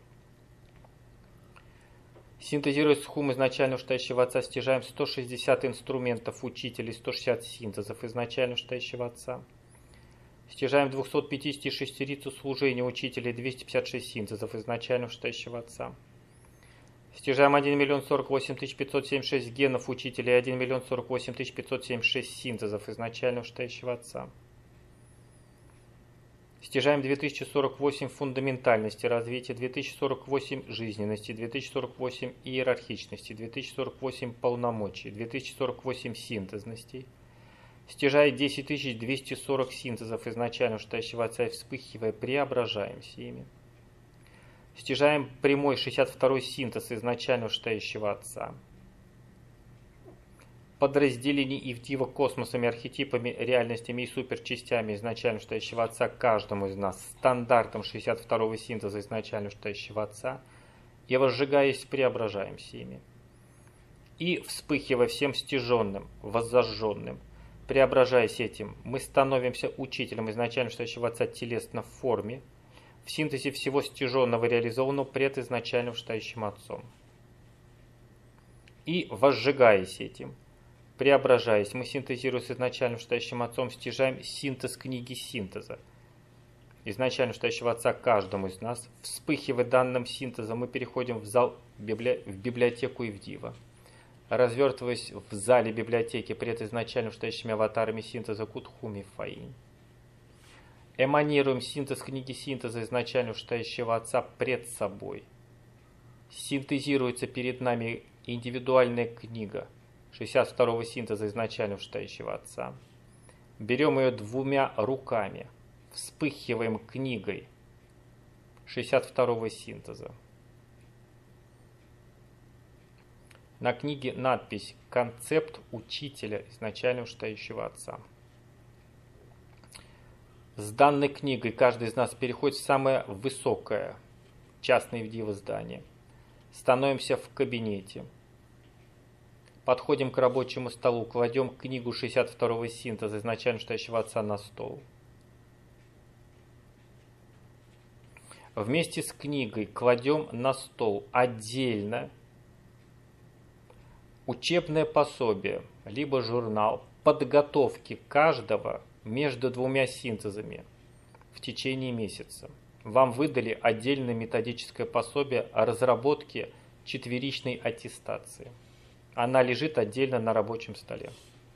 Speaker 1: Синтезируя с хум изначально стоящего Отца, стяжаем сто шестьдесят инструментов Учителей, сто шестьдесят синтезов изначально стоящего Отца. Стяжаем двухсот пятидесяти шестерицу служения Учителей, двести пятьдесят шесть синтезов изначально стоящего Отца. Стяжаем один миллион сорок восемь тысяч пятьсот семьдесят шесть генов Учителей, один миллион сорок восемь тысяч пятьсот семьдесят шесть синтезов изначально стоящего Отца. Стяжаем две тысячи сорок восемь фундаментальности развития, две тысячи сорок восемь жизненности, две тысячи сорок восемь иерархичности, две тысячи сорок восемь полномочий, две тысячи сорок восемь синтезностей. Стяжая десять тысяч двести сорок синтезов изначально стоящего Отца и вспыхивая, преображаемся ими. Стяжаем прямой шестьдесят второй синтез изначально стоящего Отца. Подразделений Ивдива космосами, архетипами, реальностями и суперчастями изначально стоящего Отца каждому из нас, стандартом шестьдесят второго синтеза изначально стоящего Отца, и возжигаясь, преображаемся ими. И вспыхивая всем стяженным, воззажженным, преображаясь этим, мы становимся Учителем изначально стоящего Отца телесно в форме, в синтезе всего стяженного и реализованного пред изначально стоящим Отцом. И возжигаясь этим, преображаясь, мы, синтезируя с изначально стоящим Отцом, стяжаем синтез книги синтеза изначально стоящего Отца каждому из нас. Вспыхивая данным синтезом, мы переходим в зал в библиотеку Ивдива. Развертываясь в зале библиотеки пред изначально стоящими аватарами синтеза Кутхуми Фаинь. Эманируем синтез книги синтеза изначально стоящего Отца пред собой. Синтезируется перед нами индивидуальная книга шестьдесят второго синтеза изначально стоящего Отца. Берем ее двумя руками, вспыхиваем книгой шестьдесят второго синтеза. На книге надпись «Концепт Учителя изначально стоящего Отца». С данной книгой каждый из нас переходит в самое высокое частное Ивдиво здание. Становимся в кабинете. Подходим к рабочему столу, кладем книгу шестьдесят второго синтеза изначально стоящего Отца на стол. Вместе с книгой кладем на стол отдельно учебное пособие, либо журнал подготовки каждого между двумя синтезами в течение месяца. Вам выдали отдельное методическое пособие о разработке четверичной аттестации. Она лежит отдельно на рабочем столе.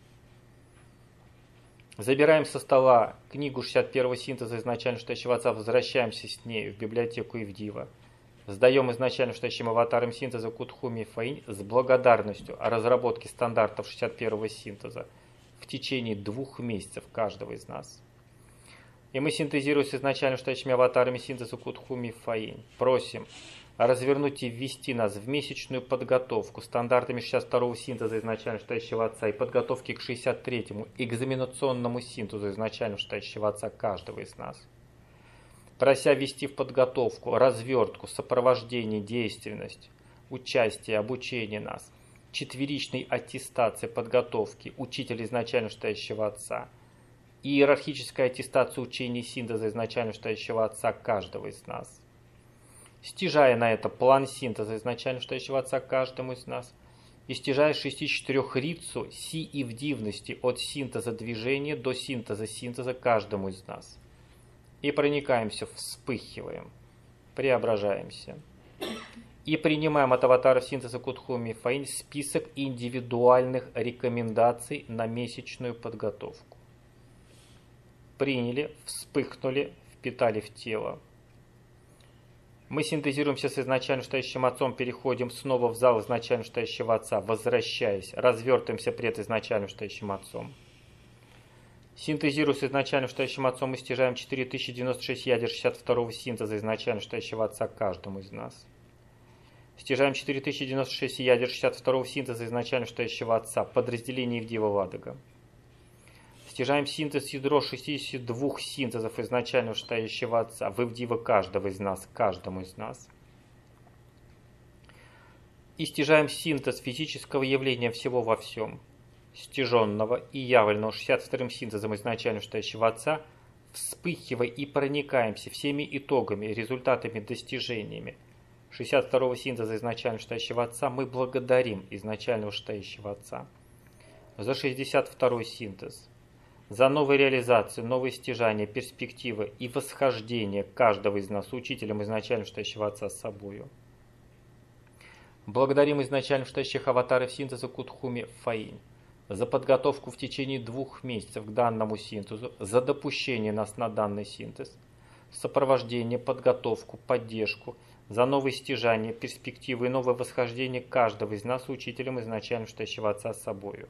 Speaker 1: Забираем со стола книгу шестьдесят первого синтеза изначально стоящего Отца, возвращаемся с ней в библиотеку Ивдива. Сдаем изначально стоящим аватаром синтеза Кутхуми Фаинь с благодарностью о разработке стандартов шестьдесят первого синтеза в течение двух месяцев каждого из нас. И мы, синтезируя с изначально стоящими аватарами синтеза Кутхуми Фаинь, просим развернуть и ввести нас в месячную подготовку стандартами шестьдесят второго синтеза изначально вышестоящего отца и подготовки к шестьдесят третьему экзаменационному синтезу изначально вышестоящего отца каждого из нас, прося ввести в подготовку, развертку, сопровождение, действенность, участие, обучение нас, четверичной аттестации подготовки учителя изначально вышестоящего отца, иерархическая аттестация учений синтеза изначально вышестоящего отца каждого из нас, стяжая на это план синтеза изначально вышестоящего отца каждому из нас, и стяжая шестьдесят четыре рицу си и в дивности от синтеза движения до синтеза синтеза каждому из нас. И проникаемся, вспыхиваем, преображаемся. И принимаем от аватара синтеза Кутхуми Фаинь список индивидуальных рекомендаций на месячную подготовку. Приняли, вспыхнули, впитали в тело. Мы синтезируемся с изначально вышестоящим отцом, переходим снова в зал изначально вышестоящего отца, возвращаясь, развертываемся пред изначально вышестоящим отцом. Синтезируясь с изначально вышестоящим отцом, мы стяжаем четыре тысячи девяносто шесть ядер шестьдесят второго синтеза изначально вышестоящего отца каждому из нас. Стяжаем четыре тысячи девяносто шесть ядер шестьдесят второго синтеза изначально вышестоящего отца, подразделение Ивдива Ладога. Стяжаем синтез ядро шестидесяти двух синтезов изначально вышестоящего отца, в Ивдива каждого из нас, каждому из нас. И стяжаем синтез физического явления всего во всем, стяженного и явленного шестьдесят вторым синтезом изначально вышестоящего отца, вспыхивая и проникаемся всеми итогами, результатами, достижениями шестьдесят второго синтеза изначально вышестоящего отца, мы благодарим изначально вышестоящего отца за шестьдесят второй синтез, за новые реализации, новые стяжания, перспективы и восхождение каждого из нас учителем изначально вышестоящего отца с собою. Благодарим изначально вышестоящих аватаров синтеза Кутхуми Фаинь за подготовку в течение двух месяцев к данному синтезу, за допущение нас на данный синтез, сопровождение, подготовку, поддержку, за новые стяжания, перспективы и новое восхождение каждого из нас учителем изначально вышестоящего отца с собою.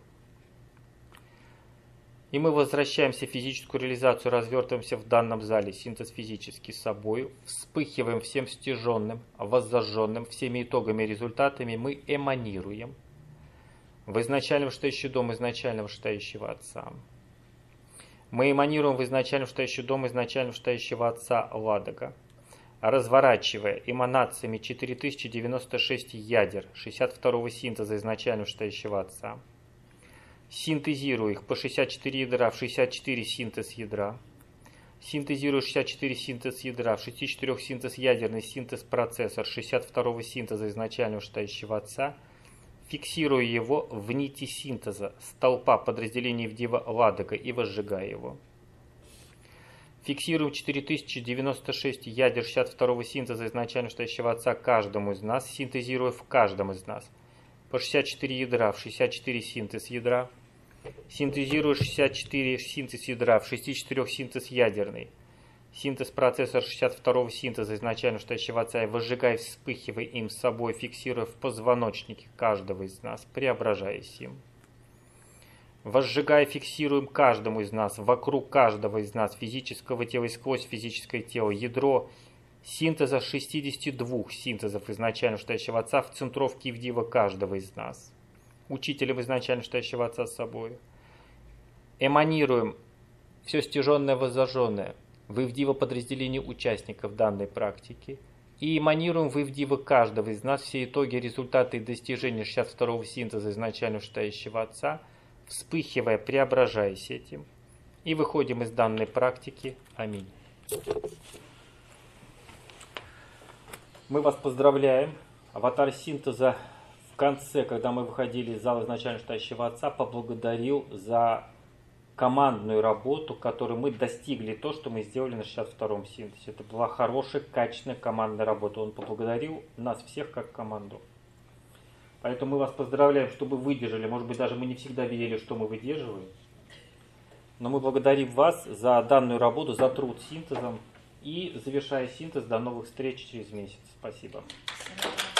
Speaker 1: И мы возвращаемся в физическую реализацию, развертываемся в данном зале, синтез физический с собой, вспыхиваем всем стяженным, воззажженным, всеми итогами и результатами мы эманируем в изначально вышестоящий дом изначально вышестоящего отца. Мы эманируем в изначально вышестоящий дом изначально вышестоящего отца Ладога, разворачивая эманациями четыре тысячи девяносто шесть ядер шестьдесят второго синтеза изначально вышестоящего отца, синтезируя их по шестьдесят четыре ядра в шестьдесят четыре синтез ядра, синтезируя шестьдесят четыре синтез ядра в шестьдесят четыре синтез ядерный синтез процессор шестьдесят второго синтеза изначально вышестоящего отца, фиксируя его в нити синтеза столпа подразделений Ивдива Ладога и возжигая его. Фиксируем четыре тысячи девяносто шесть ядер шестьдесят второго синтеза изначально вышестоящего отца каждому из нас, синтезируя в каждом из нас по шестьдесят четыре ядра в шестьдесят четыре синтез ядра, синтезируя шестьдесят четыре синтез ядра в шестьдесят четыре синтез ядерный, синтез процессор шестьдесят второго синтеза изначально вышестоящего отца и возжигая, вспыхивая им с собой, фиксируя в позвоночнике каждого из нас, преображаясь им. Возжигая, фиксируем каждому из нас, вокруг каждого из нас, физического тела и сквозь физическое тело, ядро синтеза шестидесяти двух синтезов изначально вышестоящего отца в центровке Ивдива каждого из нас, учителем изначально вышестоящего отца с собой. Эманируем все стяженное, воззажженное в Ивдива подразделении участников данной практики и эманируем в Ивдива каждого из нас все итоги, результаты и достижения шестьдесят второго синтеза изначально вышестоящего отца, вспыхивая, преображаясь этим, и выходим из данной практики. Аминь. Мы вас поздравляем. Аватар синтеза в конце, когда мы выходили из зала изначально вышестоящего отца, поблагодарил за командную работу, которой мы достигли то, что мы сделали на шестьдесят втором синтезе. Это была хорошая, качественная командная работа. Он поблагодарил нас всех как команду. Поэтому мы вас поздравляем, что вы выдержали. Может быть, даже мы не всегда верили, что мы выдерживаем. Но мы благодарим вас за данную работу, за труд с синтезом. И завершая синтез, до новых встреч через месяц. Спасибо.